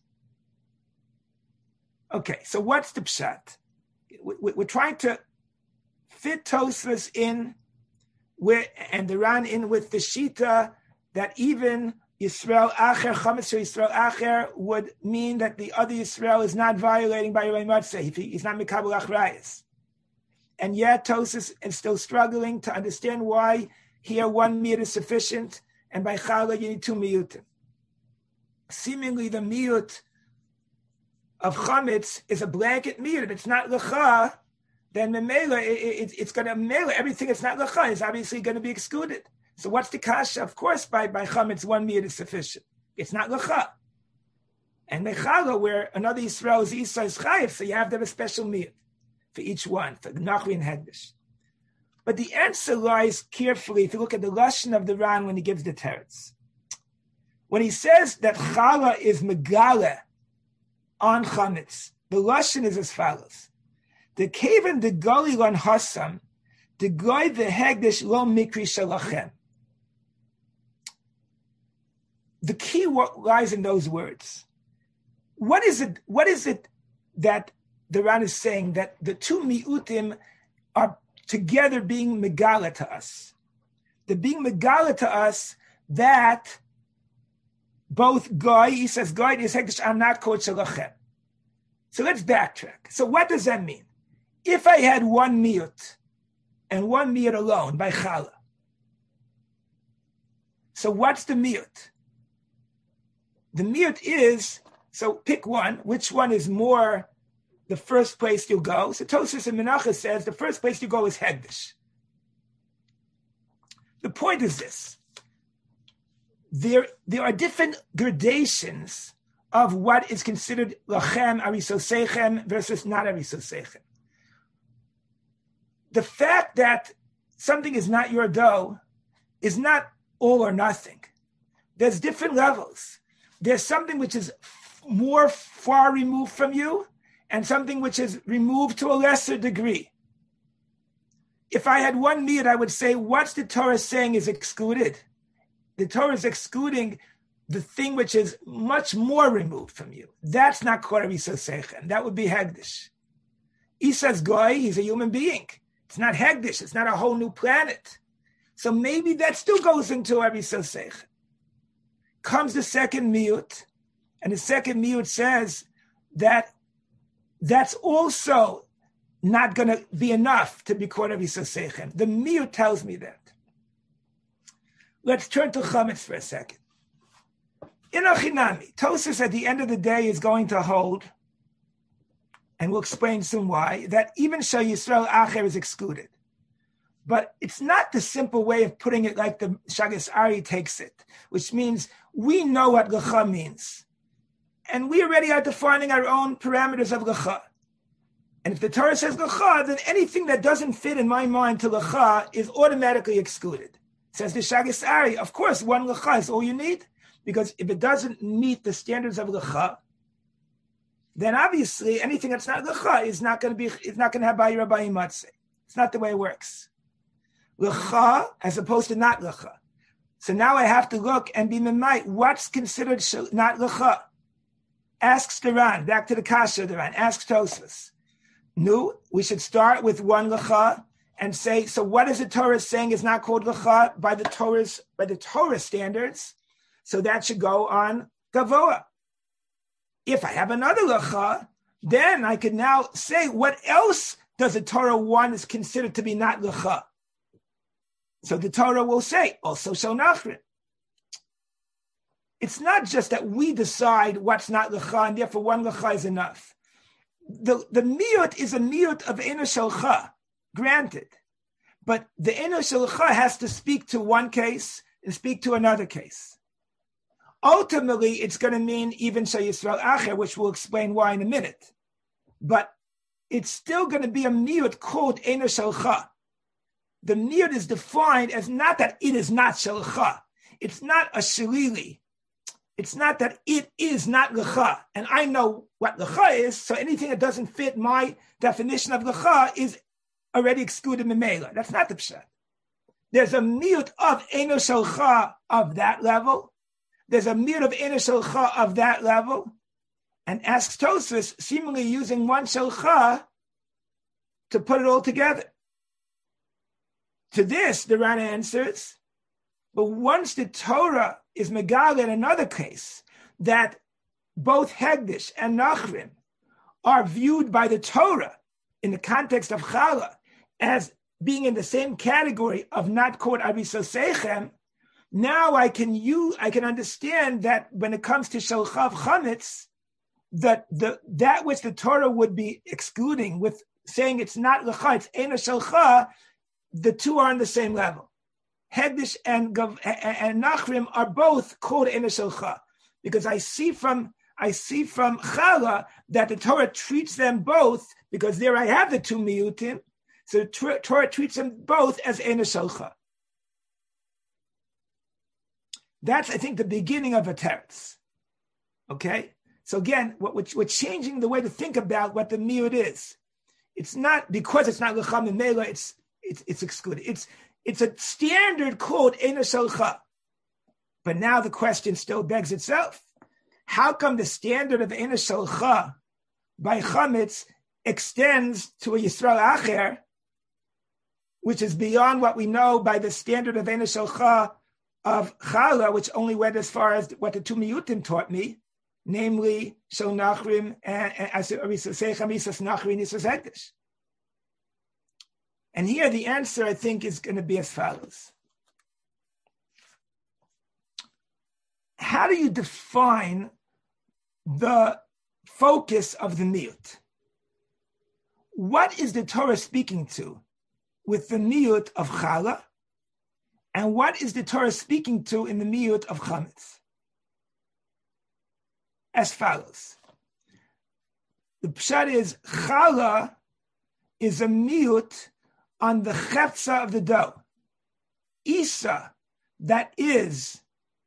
Okay, so what's the pshat? We're trying to fit Tosfos in with, and the Ran in with the Shita that even Yisrael Acher, Chametz Yisrael Acher would mean that the other Yisrael is not violating by Yorei Matzeh. He's not Mikabel Achrayas. And yet Tosfos is still struggling to understand why here one miyut is sufficient, and by Challah you need two miyutim. Seemingly the miyut of chametz is a blanket miyut. If it's not lecha, then memela, it, it, it's going to memela. Everything that's not lecha is obviously going to be excluded. So what's the kasha? Of course, by, by chametz, one miyut is sufficient. It's not lecha. And mechala, where another Yisrael is Isa is chayiv, so you have to have a special miyut for each one, for nachri and hegdish. But the answer lies carefully if you look at the lashon of the Ran when he gives the teretz. When he says that challah is megala on chametz, the lashon is as follows: the kaven the gali lon hasam, the goy the hegdish lo mikri shalachem. The key lies in those words. What is it? What is it that the Ran is saying that the two miutim are together being megala to us? They're being megala to us that both goy, he says goy is hegdish am not kol shalachem. So let's backtrack. So what does that mean? If I had one miyut and one miyut alone by challah, so what's the miyut? The miyut is, so pick one, which one is more the first place you go? So Tosfos and Menachos says the first place you go is hegdish. The point is this. There, there are different gradations of what is considered lachem, arisosechem versus not arisosechem. The fact that something is not your dough is not all or nothing. There's different levels. There's something which is more far removed from you and something which is removed to a lesser degree. If I had one miyut, I would say, what's the Torah saying is excluded? The Torah is excluding the thing which is much more removed from you. That's not Korav Yisosechem. That would be Hegdish. Isa's Goy, he's a human being. It's not Hegdish. It's not a whole new planet. So maybe that still goes into Korav Yisosechem. Comes the second miyut, and the second miyut says that that's also not going to be enough to be Korav Yisosechem. The miyut tells me that. Let's turn to chametz for a second. In Achinami, Tosfos at the end of the day is going to hold, and we'll explain soon why, that even Shel Yisrael Acher is excluded. But it's not the simple way of putting it like the Shagas Ari takes it, which means we know what Lecha means. And we already are defining our own parameters of Lecha. And if the Torah says Lecha, then anything that doesn't fit in my mind to Lecha is automatically excluded. Says the Shagas Ari, of course, one Lecha is all you need, because if it doesn't meet the standards of Lecha, then obviously anything that's not Lecha is not going to be, it's not going to have Bayi Rabbi Matzeh. It's not the way it works. Lecha as opposed to not Lecha. So now I have to look and be memait. What's considered not Lecha? Asks the Ran, back to the Kasha the Ran, asks Tosfos. No, we should start with one Lecha and say, so what is the Torah saying is not called Lecha by the Torah's, by the Torah standards? So that should go on Gavoa. If I have another lecha, then I could now say what else does the Torah want is considered to be not lecha. So the Torah will say, also shel nachrim. It's not just that we decide what's not lecha, and therefore one lecha is enough. The, the miyut is a miyut of eno shelcha, granted. But the eno shelcha has to speak to one case and speak to another case. Ultimately, it's going to mean even Shel Yisrael Acher, which we'll explain why in a minute. But it's still going to be a miyut called eno shelcha. The miyut is defined as not that it is not shelcha. It's not a shalili. It's not that it is not lecha. And I know what lecha is, so anything that doesn't fit my definition of lecha is already excluded memela. That's not the pshat. There's a miyut of eno shelcha of that level. There's a miyut of eno shelcha of that level. And asks Tosfos, seemingly using one shelcha to put it all together. To this, the Rana answers, but once the Torah is megal in another case, that both Hegdish and Nachrim are viewed by the Torah in the context of Chala as being in the same category of not called Arisos Sechem, now I can use, I can understand that when it comes to Shelchav Chametz, that the that which the Torah would be excluding with saying it's not Lecha, it's Eina Shelcha, the two are on the same level. Hegdish and and Nachrim are both called Eina Shelcha, because I see from I see from Chala that the Torah treats them both, because there I have the two miyutim, so the Torah treats them both as Eina Shelcha. That's, I think, the beginning of a teretz. Okay? So again, what, we're, we're changing the way to think about what the miyut is. It's not, because it's not Lecha Memela, it's, it's, it's excluded. It's, it's a standard called Eina Shelcha. But now the question still begs itself. How come the standard of Eina Shelcha by Chametz extends to a Yisrael Acher, which is beyond what we know by the standard of Eina Shelcha of Chala, which only went as far as what the two miyutim taught me, namely Shel Nachrim and Arisos Sechem, Arisos Nachrim, Arisos Hegdish. And here the answer, I think, is going to be as follows. How do you define the focus of the miyut? What is the Torah speaking to with the miyut of Chala? And what is the Torah speaking to in the miyut of Chametz? As follows. The pshat is, Chala is a miyut on the chefza of the dough. Isa, that is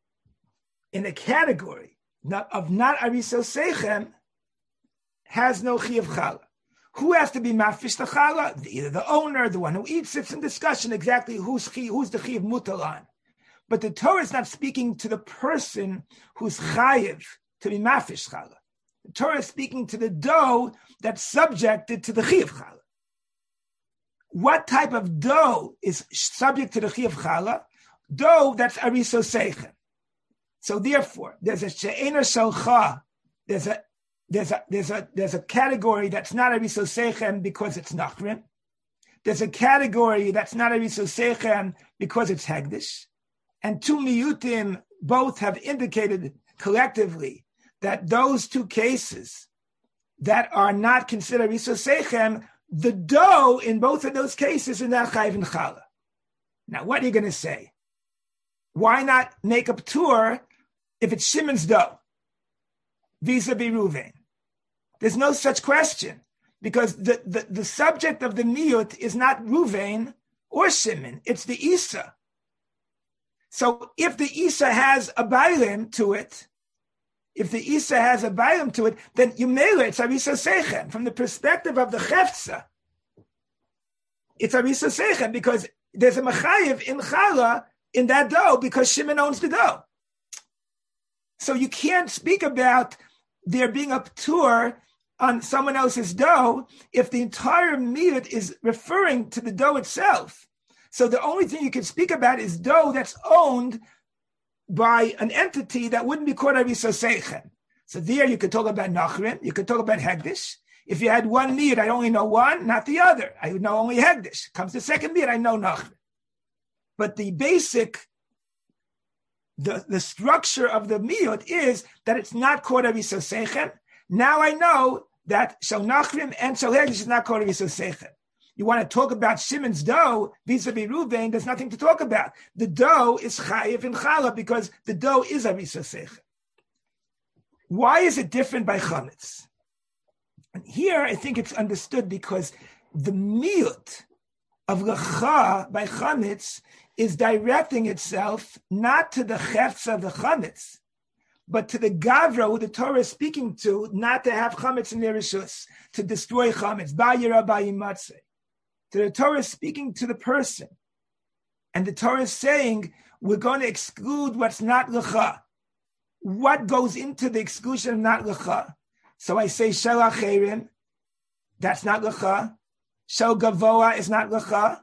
in a category of not Arisos Sechem, has no chi of Chala. Who has to be mafish the Chala? Either the owner, the one who eats. It's in discussion exactly who's chi, who's the chi of mutal. But the Torah is not speaking to the person who's chayiv to be mafish Chala. The Torah is speaking to the dough that's subjected to the chi of Chala. What type of dough is subject to the chi of Chala? Dough that's Arisos Sechem. So therefore, there's a she'ena shelcha. There's a There's a there's a there's a category that's not Arisos Sechem because it's Nachrim. There's a category that's not Arisos Sechem because it's Hegdish. And two miyutim both have indicated collectively that those two cases that are not considered Arisos Sechem, the dough in both of those cases is not Chayiv and Chala. Now, what are you going to say? Why not make a tour if it's Shimon's dough vis-a-vis Ruvain? There's no such question, because the, the, the subject of the miyut is not Ruvain or Shimon, it's the Isa. So if the Isa has a bailim to it, if the Isa has a bailim to it, then Yumela, it's Arisos Sechem. From the perspective of the Chefza, it's Arisos Sechem, because there's a Machayev in Chala in that dough, because Shimon owns the dough. So you can't speak about there being a tour on someone else's dough if the entire miyut is referring to the dough itself. So the only thing you can speak about is dough that's owned by an entity that wouldn't be called Arisos Sechem. So there you could talk about Nachrim, you could talk about Hegdish. If you had one miyut, I only know one, not the other. I would know only Hegdish. Comes the second miyut, I know Nachrim. But the basic, the, the structure of the miyut is that it's not called a Risosechem. Now I know that Shel Nachrim and Shel Hegdish is not called a Risosechem. You want to talk about Shimon's dough vis-a-vis Ruvain, there's nothing to talk about. The dough is Chayiv and Chala because the dough is a Risosechem. Why is it different by Chametz? And here I think it's understood because the miyut of Lecha by Chametz is directing itself not to the Chefs of the Chametz, but to the Gavra who the Torah is speaking to, not to have Chametz in their Rishus, to destroy Chametz. Ba'yira ba'imatzeh. So the Torah is speaking to the person. And the Torah is saying, we're going to exclude what's not Lecha. What goes into the exclusion of not Lecha? So I say Shel Acherim, that's not Lecha. Shel Gavoa is not Lecha.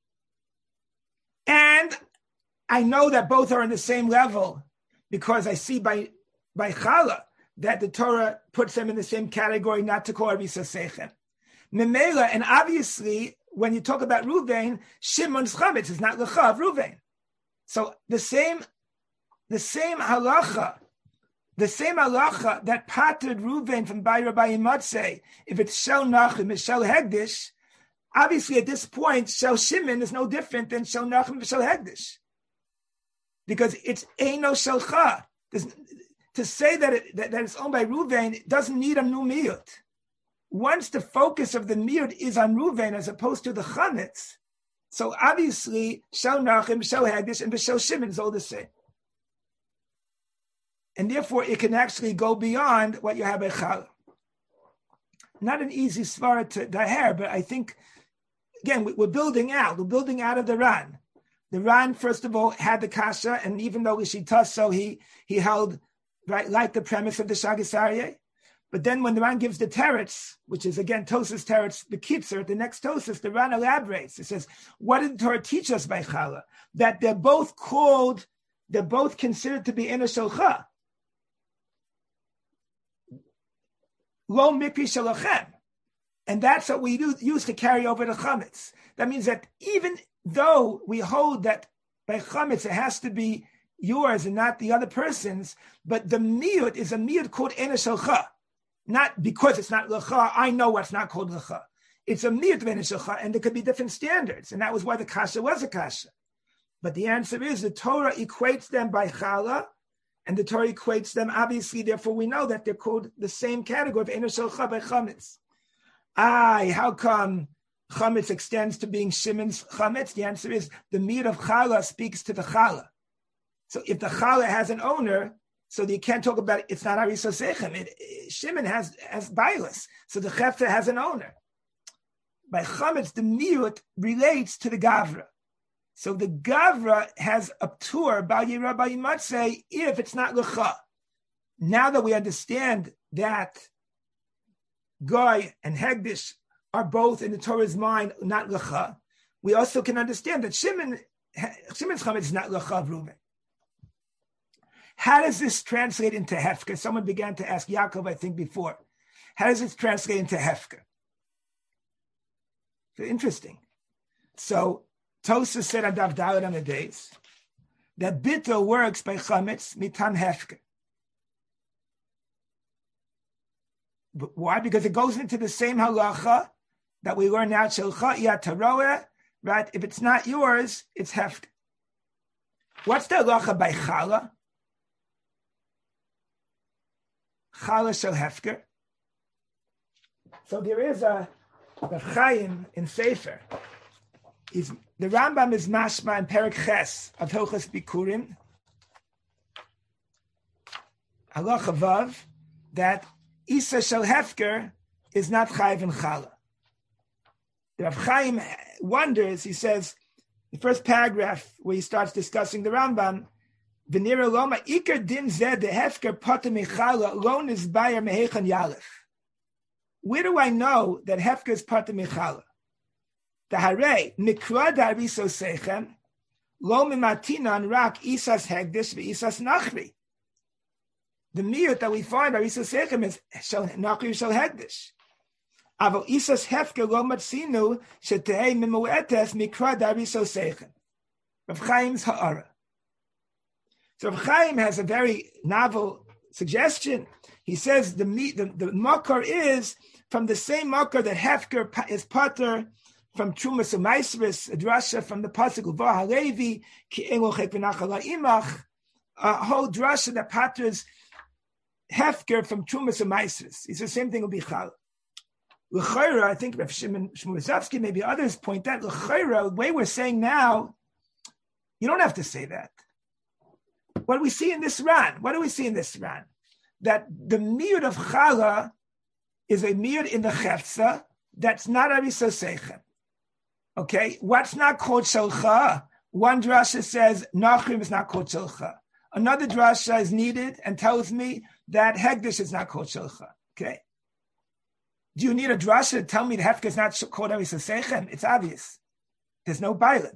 And I know that both are on the same level because I see by, by Chala that the Torah puts them in the same category, not to call Risosechem. Memela, and obviously, when you talk about Ruvain, Shimon's Chametz is not Lecha of Ruvain. So the same, the same halacha, the same halacha that patered Ruvain from Ba'yira ba'imatzeh, if it's Shel Nachrim, it's Shel Hegdish, obviously at this point, Shel Shimon is no different than Shel Nachrim and Shel Hegdish. Because it's Eino Shelcha. To say that, it, that, that it's owned by Ruvain doesn't need a new miyut. Once the focus of the miyut is on Ruvain as opposed to the Chametz, so obviously Shel Nachrim, Shel Hegdish, and Shel Shimon is all the same. And therefore it can actually go beyond what you have by Chala. Not an easy svara to daher, but I think, again, we're building out. We're building out of the Ran. The Ran, first of all, had the kasha, and even though Ishita, so he he held right like the premise of the Shagas Aryeh. But then when the Ran gives the teretz, which is again Tosas teretz, the Kitzer, the next Tosas, the Ran elaborates. It says, what did the Torah teach us by Chala? That they're both called, they're both considered to be Ina Shelcha. Lo mikri shalachem. And that's what we do, use to carry over the chametz. That means that even though we hold that by chametz it has to be yours and not the other person's, but the miyut is a miyut called ena shalcha. Not because it's not lecha, I know what's not called lecha. It's a miyut of ena shalcha, and there could be different standards. And that was why the kasha was a kasha. But the answer is the Torah equates them by chala, and the Torah equates them, obviously, therefore we know that they're called the same category of Eino Shelcha by Chametz. Aye, how come Chametz extends to being Shimon's Chametz? The answer is the meat of Chala speaks to the Chala. So if the Chala has an owner, so you can't talk about it, it's not Arisosechem. It, it, Shimon has, has Bailas, so the Chefta has an owner. By Chametz, the miyut relates to the Gavra. So the Gavra has a tour, Ba'yira ba'imatzeh, if it's not Lecha. Now that we understand that Goy and Hegdish are both in the Torah's mind not Lecha, we also can understand that Shimon, Shimon's Chametz is not Lecha of Reuven. How does this translate into Hefker? Someone began to ask Yaakov, I think, before. How does this translate into Hefker? So interesting. So Tosas said on Daf Daled on the days that bittul works by chametz mitam hefker. But why? Because it goes into the same halacha that we learn now. Shelcha yataroeh, right? If it's not yours, it's hefker. What's the halacha by chala? Chala shel hefker. So there is a the Chaim in Sefer. Is the Rambam is mashma in Perek Ches of Hilchos Bikurim, halacha vav, that Isa shel hefker is not chayiv and chala. The Rav Chaim wonders. He says the first paragraph where he starts discussing the Rambam, v'nira loma ikar din zeh de hefker potem mechala lo nizbayer mehechan yalef. Where do I know that hefker is potem mechala? The hare mikra dariso sechem lo mimatinan rak isas hegdish ve'isas nachri. the miyut that we find by Isas Sechem is Nachri Shel Hegdish. Avo Isas Hefker lo matzinu shetei mimuetes mikra dari so Sechem. Rav Chaim's Ha'ara. So Rav Chaim has a very novel suggestion. He says the the, the makar is from the same makar that Hefker is pater from Trumas Umaisris, a drasha from the pasuk Uva Halevi ki elochek v'nachal ha'imach, a whole drasha that paters Hefker from Trumas Umaisris. It's the same thing with Bichal. L'chayra, I think Rav Shimon Shmulesavsky, maybe others point out, L'chayra, the way we're saying now, you don't have to say that. What do we see in this Ran? What do we see in this Ran? That the miyud of Chala is a miyud in the Chefza that's not Arisa Seichem. Okay? What's not called Shelcha? One drasha says Nachrim is not called Shelcha. Another drasha is needed and tells me that Hegdish is not called Shelcha. Okay? Do you need a drasha to tell me the Hefker is not called Arisa Seichem? It's obvious. There's no Bailan.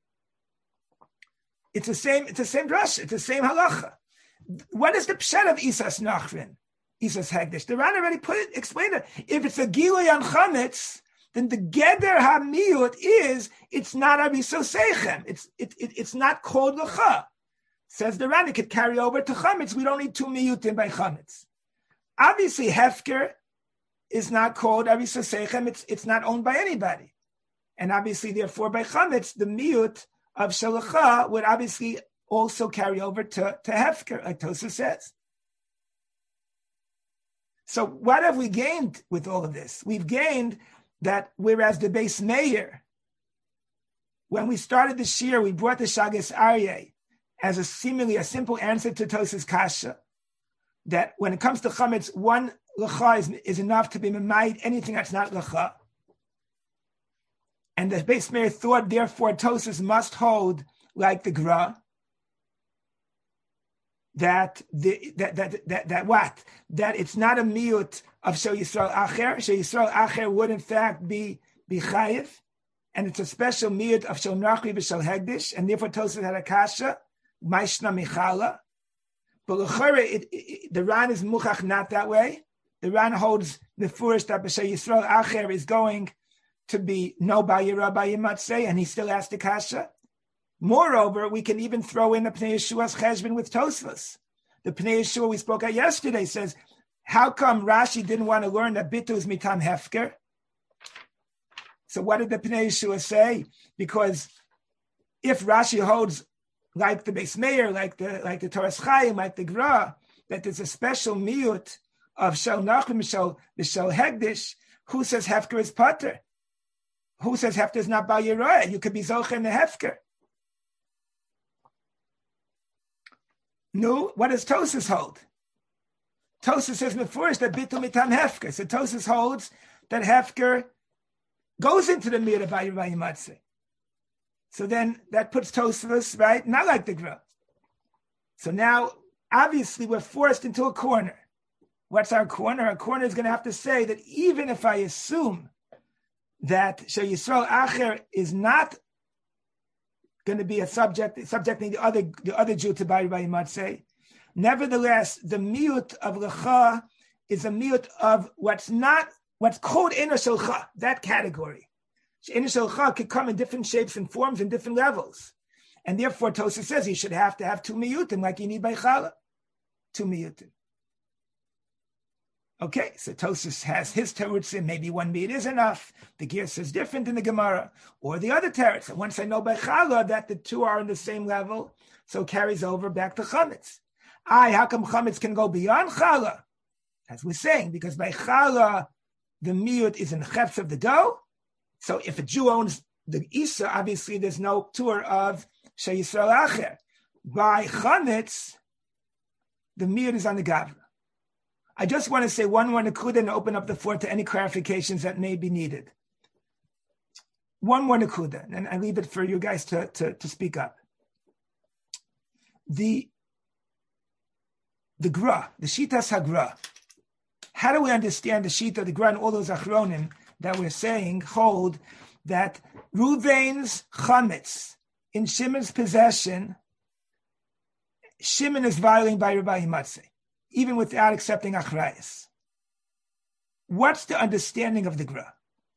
It's the same. It's the same drasha. It's the same halacha. What is the pshat of Isas Nachrin, Isas Hegdish? The Ran already put it, explained it. If it's a Gilui on Chametz, then the Geder HaMiyut is it's not Abiso Seichem. It's it, it it's not called Lecha. Says the Ran, it could carry over to Chametz. We don't need two Miyutim by Chametz. Obviously, Hefker is not called Abiso Seichem. It's it's not owned by anybody, and obviously, therefore, by Chametz, the Miyut of Shalacha would obviously also carry over to, to Hefker, like Tosa says. So what have we gained with all of this? We've gained that whereas the Beis Meir, when we started this year, we brought the Shagas Aryeh as a seemingly a simple answer to Tosa's Kasha, that when it comes to Chametz, one Lecha is, is enough to be Mamayit anything that's not Lecha. And the Beis Meir thought, therefore, Tosas must hold like the Gra. That the that that that that what that it's not a miyut of Shel Yisrael Acher. Shel Yisrael Acher would in fact be be chayiv, and it's a special miyut of Shel Nachri v'Shel Hegdish, and therefore Tosas had a kasha Maishna Michala. But l'chore, it, it, the Ran is muchach not that way. The Ran holds the first that Shel Yisrael Acher is going to be no Bayira Bayimatzeh, and he still asked the kasha. Moreover, we can even throw in the Pnei Yeshua's cheshbon with Tosfos. The Pnei Yeshua we spoke at yesterday says, how come Rashi didn't want to learn that Bitu is mitam hefker? So what did the Pnei Yeshua say? Because if Rashi holds like the Beis Meir, like the like the Toras Chaim, like the Gra, that there's a special miyut of Shel Nachum, Shel Shel Hegdish, who says hefker is pater? Who says hefker is not Bal Yeroeh? You could be zocher in the hefker. No, what does Tosas hold? Tosas says first that bitul mitam hefker. So Tosas holds that hefker goes into the mir of Bayimatzeh. So then that puts Tosas right, not like the Gra. So now, obviously, we're forced into a corner. What's our corner? Our corner is going to have to say that even if I assume that Shel Yisrael Acher is not going to be a subject, subjecting the other the other Jew to Bari Bayimatzeh. Nevertheless, the miyut of Lecha is a miyut of what's not, what's called Eino Shelcha, that category. Eino Shelcha could come in different shapes and forms and different levels. And therefore, Tosa says you should have to have two miyutim, like you need by Chala. Two miyutim. Okay, so Tosas has his terutzim, maybe one miyut is enough. The Gersa is different in the Gemara. Or the other teretz. And once I know by Chala that the two are on the same level, so it carries over back to Chametz. I, how come Chametz can go beyond Chala? As we're saying, because by Chala, the miyut is in the chefs of the dough. So if a Jew owns the Isa, obviously there's no tour of Shel Yisrael Acher. By Chametz, the miyut is on the Gavra. I just want to say one more nakuda and open up the floor to any clarifications that may be needed. One more nakuda, and I leave it for you guys to, to, to speak up. The, the Gra, the Shitas HaGra. How do we understand the Shita, the Gra, and all those Achronim that we're saying hold that Ruvain's Chametz in Shimon's possession, Shimon is violating by Rabbi Matzeh. even without accepting achrayus. What's the understanding of the Gra?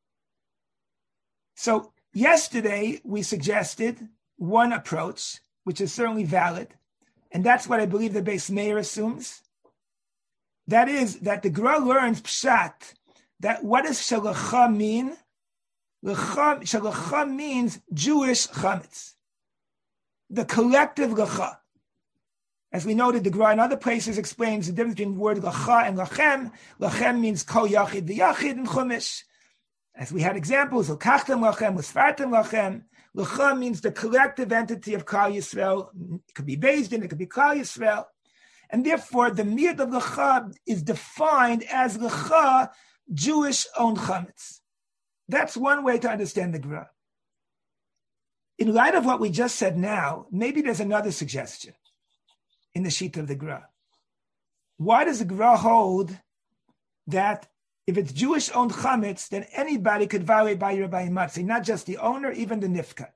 So yesterday we suggested one approach, which is certainly valid, and that's what I believe the Beis Meir assumes. That is that the Gra learns pshat, that what does shalacha mean? Shalacha means Jewish chametz, the collective lacha. As we noted, the Gra in other places explains the difference between the word lacha and lachem. Lachem means kol yachid v'yachid in Chumash. As we had examples, l'kachtem lachem, l'sfartem lachem. Lacha means the collective entity of Klal Yisrael. It could be based in, it could be Klal Yisrael. And therefore, the miyut of lacha is defined as lacha, Jewish-owned chametz. That's one way to understand the Gra. In light of what we just said now, maybe there's another suggestion in the sheet of the Gra. Why does the Gra hold that if it's Jewish-owned chametz, then anybody could violate Bayir Bayim Matzeh, not just the owner, even the nifkat?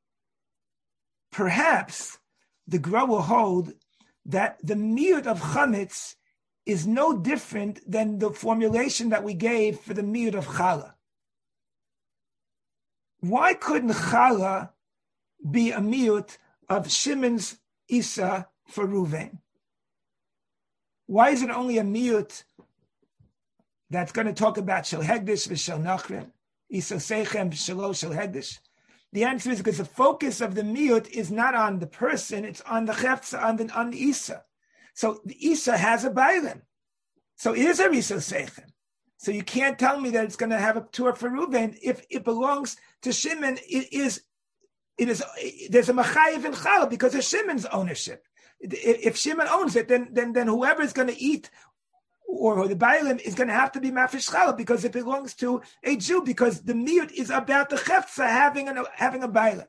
Perhaps the Gra will hold that the miyut of chametz is no different than the formulation that we gave for the miyut of challah. Why couldn't challah be a miyut of Shimon's Isa for Ruvain? Why is it only a miyut that's going to talk about Shel Hegdish v'Shel Nachrim, Isa Seichem Shelo Shel Hegdish? The answer is because the focus of the miyut is not on the person, it's on the Chefza, on the, on the Isa. So the Isa has a Bailim. So it is a Isa Seichem. So you can't tell me that it's going to have a tour for Ruvain. If it belongs to Shimon, it is, it is, there's a Machayev in Challah because of Shimon's ownership. If Shimon owns it, then then then whoever is going to eat or, or the Bailim is going to have to be Mafish Challah because it belongs to a Jew, because the miyut is about the Chefza having, an, having a Bailim.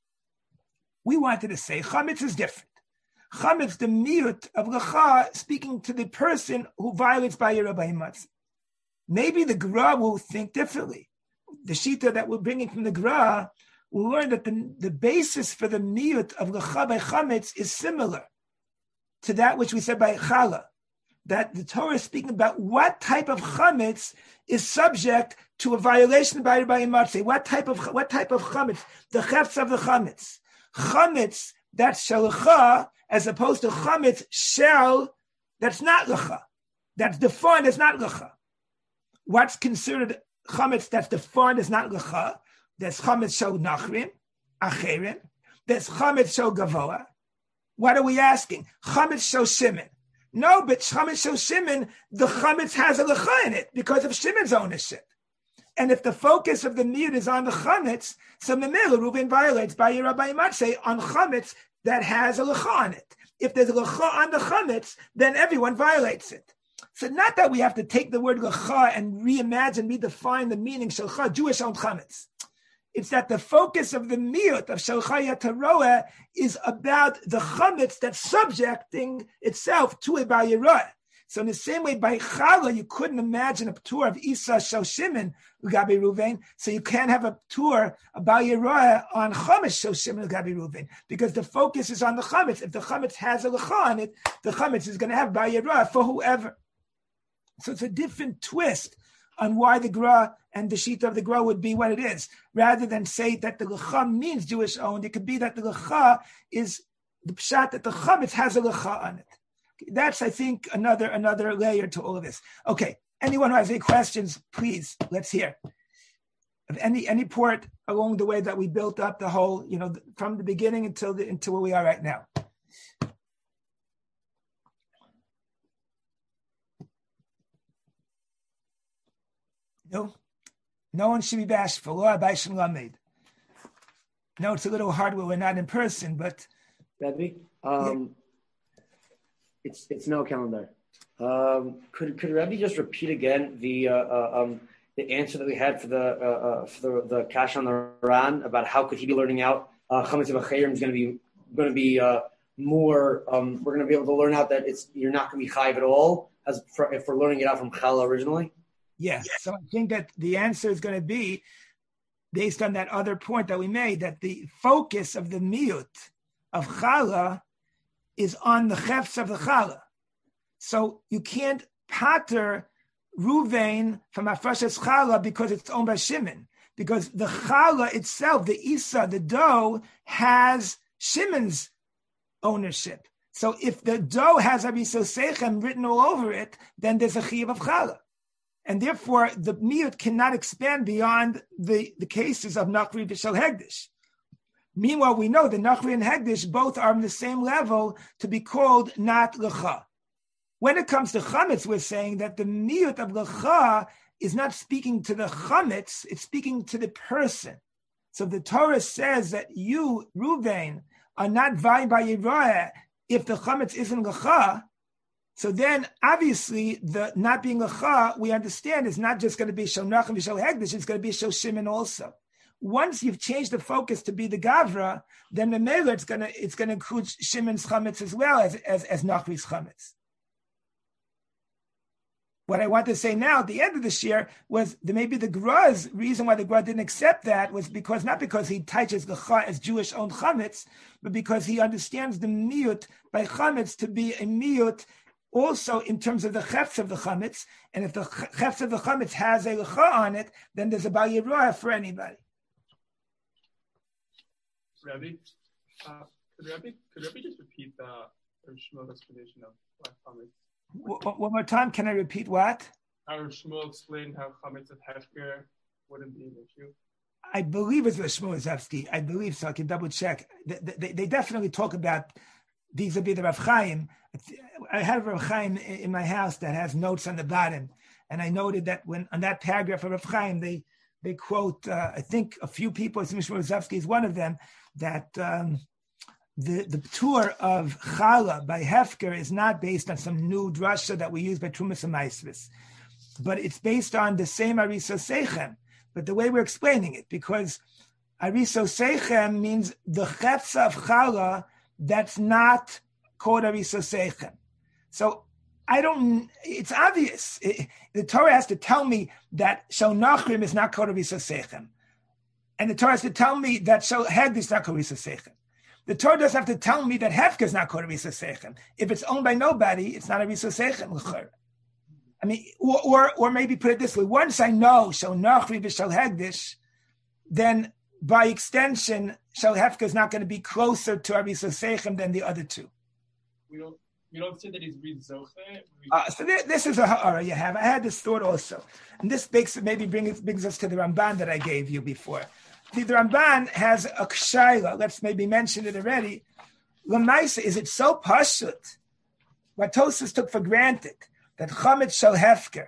We wanted to say Chametz is different. Chametz, the miyut of Lacha, speaking to the person who violates Bayir Bayim Matzeh. Maybe the Gra will think differently. The Shita that we're bringing from the Gra will learn that the, the basis for the miyut of Lacha by Chametz is similar to that which we said by Challah. That the Torah is speaking about what type of chametz is subject to a violation by Bayir Matzeh. What type of what type of chametz? The chefs of the chametz. Chametz that's shalacha, as opposed to chametz shel that's not lecha. That's defined as not lecha. What's considered chametz that's defined as not lecha? There's chametz shel nachrim, acherim. There's chametz shel gavoa. What are we asking? Chametz shel Shimon. No, but chametz shel Shimon, the chametz has a lecha in it because of Shimon's ownership. And if the focus of the miyut is on the chametz, so Memela Reuven violates Bayir Bayim Matzeh on chametz that has a lecha on it. If there's a lecha on the chametz, then everyone violates it. So not that we have to take the word lecha and reimagine, redefine the meaning shelcha, Jewish-owned chametz. It's that the focus of the miyut of Shelcha Yataroah is about the chametz that's subjecting itself to a Bayirah. So in the same way, by Challah, you couldn't imagine a tour of Isa Shel Shimon Gabi Ruvain, so you can't have a tour of Bayirah on chametz Shel Shimon Gabi Ruvain, because the focus is on the chametz. If the chametz has a lecha on it, the chametz is going to have Bayirah for whoever. So it's a different twist on why the Gra and the Shita of the Gra would be what it is. Rather than say that the Lecha means Jewish-owned, it could be that the Lecha is the Pshat, that the Chametz has a Lecha on it. That's, I think, another another layer to all of this. Okay, anyone who has any questions, please, let's hear. Of any any port along the way that we built up the whole, you know, from the beginning until the, until where we are right now. No, no one should be bashful. No, it's a little hard when we're not in person, but Rebbe, um, yeah. it's it's no calendar. Um, could could Rebbe just repeat again the uh, uh, um, the answer that we had for the uh, uh, for the the Kash on the Ran about how could he be learning out Chametz uh, V'Chayrim is going to be going to be uh, more. Um, we're going to be able to learn out that it's you're not going to be chayiv at all as for, if we're learning it out from Challah originally. Yes. So I think that the answer is going to be based on that other point that we made, that the focus of the miyut of Challah is on the chefs of the Challah. So you can't pater Ruvain from Afrashas Chala because it's owned by Shimon. Because the Chala itself, the Isa, the dough, has Shimon's ownership. So if the dough has Ariso Sechem written all over it, then there's a Chiyuv of Chala. And therefore, the miyut cannot expand beyond the, the cases of Nachri V'Shel Hegdish. Meanwhile, we know that Nachri and Hegdish both are on the same level to be called not Lecha. When it comes to Chametz, we're saying that the miyut of Lecha is not speaking to the Chametz, it's speaking to the person. So the Torah says that you, Ruvain, are not Vay by Yirah if the Chametz isn't Lecha. So then, obviously, the not being Lecha, we understand, is not just going to be Shel Nachem V'Shel Hegdish, it's going to be Shel Shimon also. Once you've changed the focus to be the Gavra, then the Mela, it's going to it's going to include Shimon's Chametz as well as, as, as Nachri's Chametz. What I want to say now at the end of this year was that maybe the Gra's reason why the Gra didn't accept that was because, not because he teaches Lecha as Jewish-owned Chametz, but because he understands the miyut by Chametz to be a miyut also in terms of the chefs of the chametz, and if the chefs of the chametz has a lecha on it, then there's a bal yirah for anybody. Rabbi, uh, could Rabbi could Rabbi just repeat the Shmuel's explanation of black chametz? W- one more time, can I repeat what? How Shmuel explained how chametz of hefker wouldn't be an issue. I believe it's with Shmuel Zevsky. I believe so. I can double check. They, they, they definitely talk about vis-a-vis the Rav Chaim. I have Rav Chaim in my house that has notes on the bottom, and I noted that when on that paragraph of Rav Chaim, they they quote, uh, I think a few people, Shmuel Zevsky is one of them, that um, the the tour of Chala by Hefker is not based on some new drasha that we use by Trumas and Maisvis, but it's based on the same Ariso Seichem, but the way we're explaining it, because Ariso Seichem means the Chefsa of Chala that's not called Ariso Seichem. So I don't, it's obvious. It, the Torah has to tell me that Shel Nachrim is not called Ariso Seichem. And the Torah has to tell me that Shel Hegdish is not called Ariso Seichem. The Torah doesn't have to tell me that Hefker is not called Ariso Seichem. If it's owned by nobody, it's not Ariso Seichem. I mean, or, or or maybe put it this way, once I know Shel Nachri v'Shel Hegdish, then by extension, Shel Hefker is not going to be closer to Ariso Seichem than the other two. We don't, we don't say that he's read Zoche. Uh, so th- this is a ha'ara you have. I had this thought also. And this makes, maybe brings, brings us to the Ramban that I gave you before. The, the Ramban has a kshayla. Let's maybe mention it already. Lamaisa, is it so pashut, what Tosfos took for granted, that Chametz Shel Hefker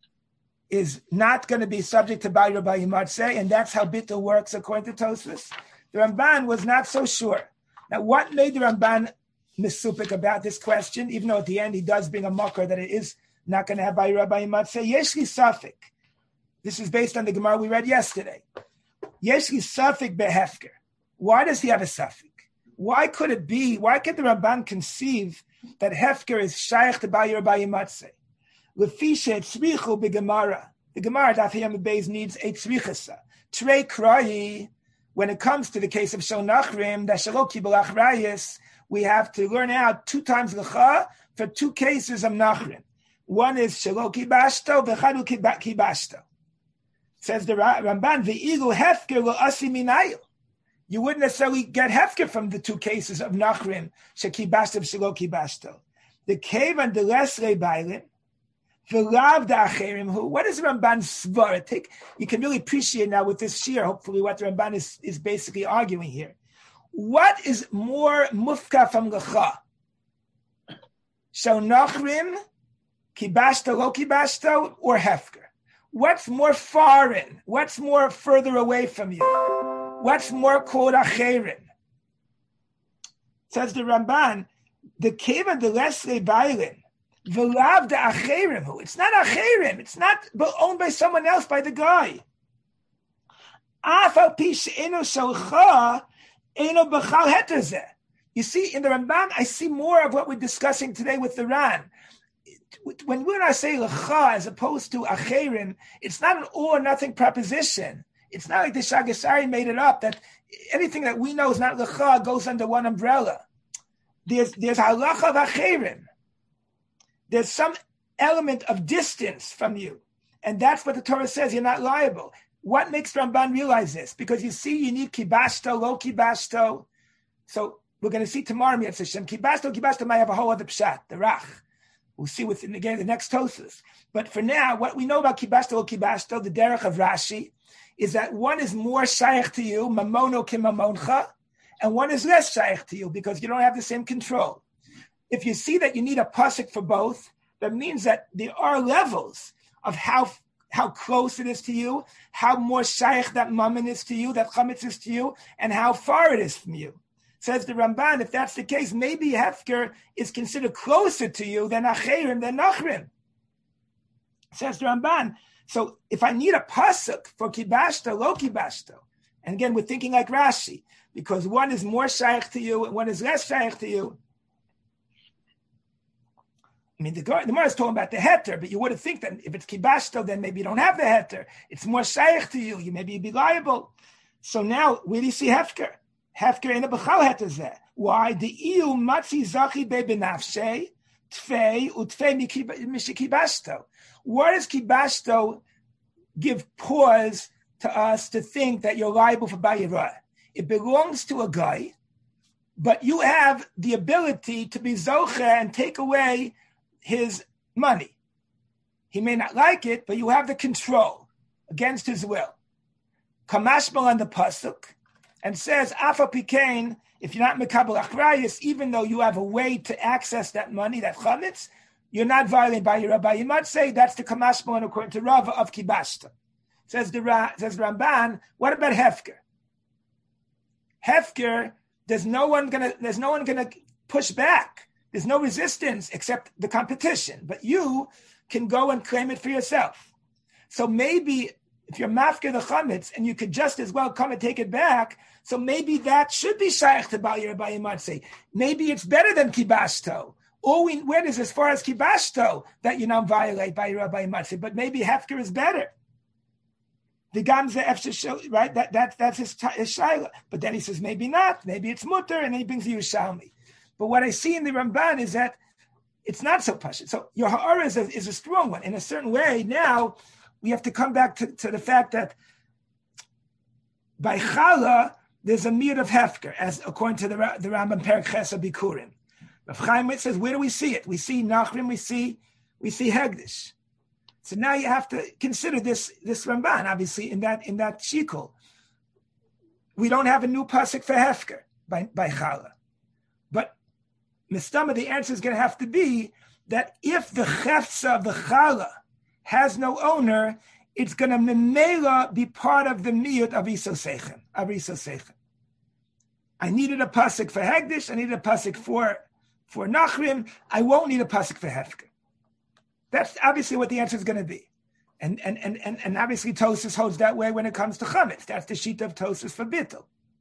is not going to be subject to Bayra Bayimatzeh, and that's how Bittul works according to Tosfos? The Ramban was not so sure. Now, what made the Ramban misupik about this question, even though at the end he does bring a makar that it is not going to have Bayra Bayimatzeh? Yeshli Safik. This is based on the Gemara we read yesterday. Yeshli Safik behefker. Why does he have a Safik? Why could it be, why could the Ramban conceive that Hefker is Shaykh to Bayra Bayimatzeh? Lefisha tzrichu begemara. The Gemara Daf Yom Beis needs a tzrichasa. Trei krayi. When it comes to the case of Shel Nachrim, that Shelo Kibul Achrayis, we have to learn out two times lecha for two cases of Nachrim. One is Shelo Kibashto, v'chadu Kibashto. Says the Ramban, v'ilu Hefker lo asi minayu. You wouldn't necessarily get Hefker from the two cases of Nachrim, Shekibashto, Shelo Kibashto. The Kevan de Lesre Bailin, V'lav da'acherim hu. What is Ramban svara? Take, you can really appreciate now with this shir, hopefully, what the Ramban is, is basically arguing here. What is more mufka from lecha? Shel Nachrim, kibashto, lo kibashto, or hefker? What's more foreign? What's more further away from you? What's more called acherim? Says the Ramban, the keva de lesle bailin. V'lav de acherim. It's not acherim. It's not owned by someone else, by the guy. Afal pi she'eno shalcha, eno b'chal heter zeh. You see, in the Ramban, I see more of what we're discussing today with the Ran. When we say lecha as opposed to acherim, it's not an all or nothing proposition. It's not like the Shagasari made it up that anything that we know is not lecha goes under one umbrella. There's there's halacha of acherim. there's some element of distance from you. And that's what the Torah says, you're not liable. What makes Ramban realize this? Because you see, you need kibashto, lo kibashto. So we're going to see tomorrow, Mitzvah Hashem. Kibashto, kibashto might have a whole other pshat, the rach. We'll see within again the next Tosfos. But for now, what we know about kibashto, lo kibashto, the derech of Rashi, is that one is more shaykh to you, mamono kimamoncha, and one is less shaykh to you because you don't have the same control. If you see that you need a pasuk for both, that means that there are levels of how how close it is to you, how more shaykh that mammon is to you, that chametz is to you, and how far it is from you. Says the Ramban, if that's the case, maybe hefker is considered closer to you than acherim, than nachrim. Says the Ramban, so if I need a pasuk for kibashto, lo kibashto, and again, we're thinking like Rashi, because one is more shaykh to you and one is less shaykh to you. I mean, the Gemara is talking about the heter, but you would think that if it's kibashto, then maybe you don't have the heter. It's more shaykh to you. You maybe you'd be liable. So now, where do you see hefker? Hefker in a b'chal heter zeh. Why? The iu matzi zachi be benafshe tfei utfei mishikibashto. Where does kibashto give pause to us to think that you're liable for bayirah? It belongs to a guy, but you have the ability to be zocher and take away his money. He may not like it, but you have the control against his will. Kamashmal on the pasuk and says, Afa pikein, if you're not mekabel achrayis, even though you have a way to access that money, that chametz, you're not violating by your rabbi. You might say that's the kamashmal according to Rava of kibashta. Says the says Ramban. What about hefker? Hefker, there's no one gonna there's no one gonna push back. There's no resistance except the competition, but you can go and claim it for yourself. So maybe if you're mafker the chametz and you could just as well come and take it back, so maybe that should be shaykh to Bal Yerubah, you might say. Maybe it's better than kibashto. All we went is as far as kibashto that you don't violate Bal Yerubah, you might say, but maybe hefker is better. The gamza efshe, right? That that that's his, his shaila. But then he says maybe not. Maybe it's mutter, and then he brings the Yerushalmi. But what I see in the Ramban is that it's not so pashut. So your ha'ara is a, is a strong one. In a certain way, now we have to come back to, to the fact that by chala, there's a mir of hefker, as according to the, the Rambam Perek Chesa Bikurim. Rav Chaim says, where do we see it? We see Nachrim, we see we see Hegdish. So now you have to consider this this Ramban, obviously, in that in that shikol. We don't have a new pasuk for hefker by, by chala. But Mistama, the answer is going to have to be that if the chefza of the chala has no owner, it's going to memela be part of the miyut of isosechem. Of isosechem. I needed a pasuk for hegdish. I needed a pasuk for for nachrim. I won't need a pasuk for hefker. That's obviously what the answer is going to be, and and and and, and obviously Tosfos holds that way when it comes to chametz. That's the sheet of Tosfos for bittul.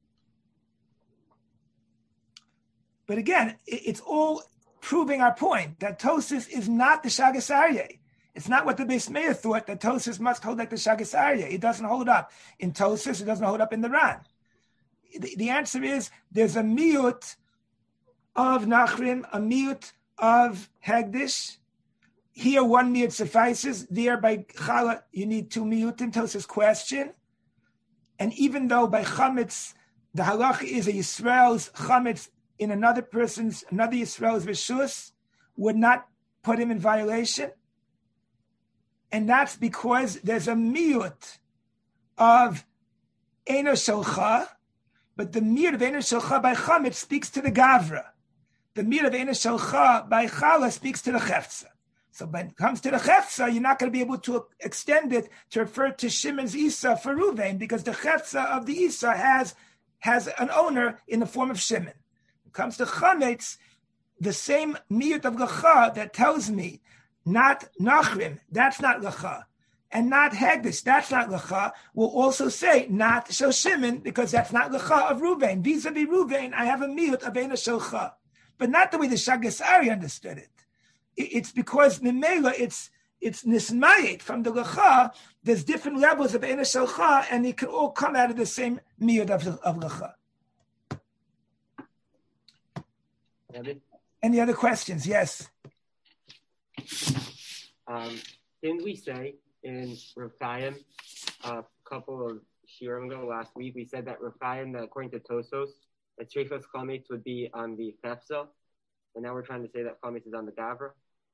But again, it's all proving our point that Tosfos is not the Shagas Aryeh. It's not what the Beis Meir thought, that Tosfos must hold like the Shagas Aryeh. It doesn't hold up in Tosfos. It doesn't hold up in the Ran. The, the answer is there's a miyut of Nachrim, a miyut of Hegdish. Here one miyut suffices. There by Chala you need two miyutim. Tosfos question. And even though by Chametz the halacha is a Yisrael's Chametz in another person's, another Yisrael's Rishus, would not put him in violation. And that's because there's a miyut of Eino Shelcha, but the miyut of Eino Shelcha by Chametz speaks to the Gavra. The miyut of Eino Shelcha by Chala speaks to the Chefza. So when it comes to the Chefza, you're not going to be able to extend it to refer to Shimon's Isa for Ruvain, because the Chefza of the Isa has, has an owner in the form of Shimon. Comes to chametz, the same miyut of lacha that tells me not nachrim, that's not lacha, and not hegdish, that's not lacha, will also say not shel Shimon, because that's not lacha of Ruvain. Vis-a-vis Ruvain, I have a miyut of eina shelcha, but not the way the Shagas Aryeh understood it. It's because memela, it's it's nismayit from the lacha. There's different levels of eina shelcha, and it can all come out of the same miyut of, of lacha. Any other questions? Yes. Um, didn't we say in Rav Chaim uh, a couple of shiurim ago last week, we said that Rav Chaim, that according to Tosos, that Treifas Chametz would be on the Chefza, and now we're trying to say that Chametz is on the Gavra?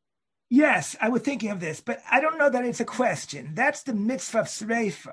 Yes, I was thinking of this, but I don't know that it's a question. That's the mitzvah of Sreifa.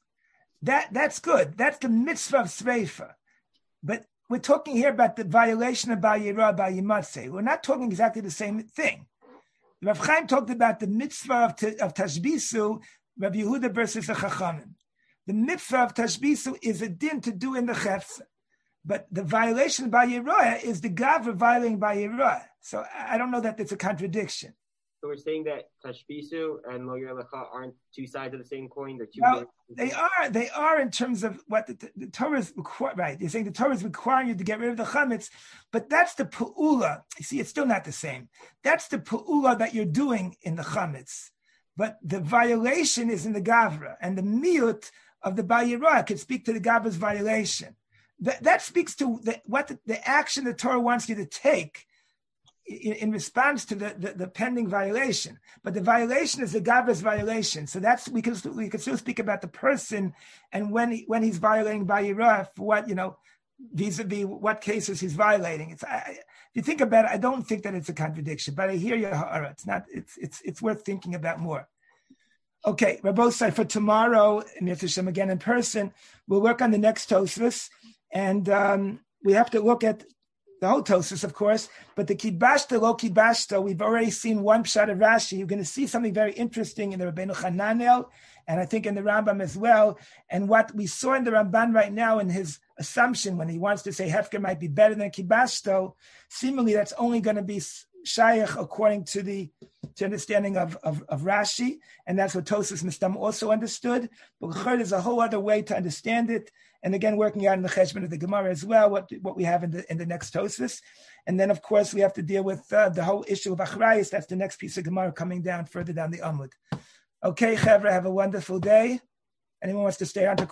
That, that's good. That's the mitzvah of Sreifa. But we're talking here about the violation of Bal Yirah, Bal Yimatzeh. We're not talking exactly the same thing. Rav Chaim talked about the mitzvah of, t- of Tashbisu, Rav Yehuda versus the Chachamim. The mitzvah of Tashbisu is a din to do in the Chefza. But the violation by Yirah is the Gavra violating by Yirah. So I don't know that it's a contradiction. So we're saying that Tashbisu and Lo Yer Lecha aren't two sides of the same coin? They're two. Well, they are. They are in terms of what the, the, the Torah is requiring. Right? You're saying the Torah is requiring you to get rid of the chametz, but that's the pu'ula. You see, it's still not the same. That's the pu'ula that you're doing in the chametz. But the violation is in the gavra, and the miyut of the Bal Yirah could speak to the gavra's violation. That, that speaks to the, what the, the action the Torah wants you to take in, in response to the, the, the pending violation. But the violation is the gavra's violation. So that's we can we can still speak about the person and when he, when he's violating Bal Yirah, for what, you know, vis-a-vis what cases he's violating. It's I, if you think about it, I don't think that it's a contradiction. But I hear you, Ha'ara. It's not. It's it's it's worth thinking about more. Okay, Rabosai, for tomorrow, Mitzvah again in person, we'll work on the next Tosfos, and um, we have to look at the whole Tosfos, of course, but the Kibashta, Lo Kibashta, we've already seen one pshat of Rashi. You're going to see something very interesting in the Rabbeinu Hananel, and I think in the Rambam as well, and what we saw in the Ramban right now in his assumption when he wants to say Hefker might be better than Kibashto, seemingly that's only going to be Shayach according to the to understanding of, of, of Rashi, and that's what Tosfos Mistam also understood. But there's a whole other way to understand it, and again, working out in the Cheshbon of the Gemara as well, what what we have in the in the next Tosfos. And then, of course, we have to deal with uh, the whole issue of Achrayus. That's the next piece of Gemara coming down further down the Amud. Okay, Chevra, have a wonderful day. Anyone wants to stay on to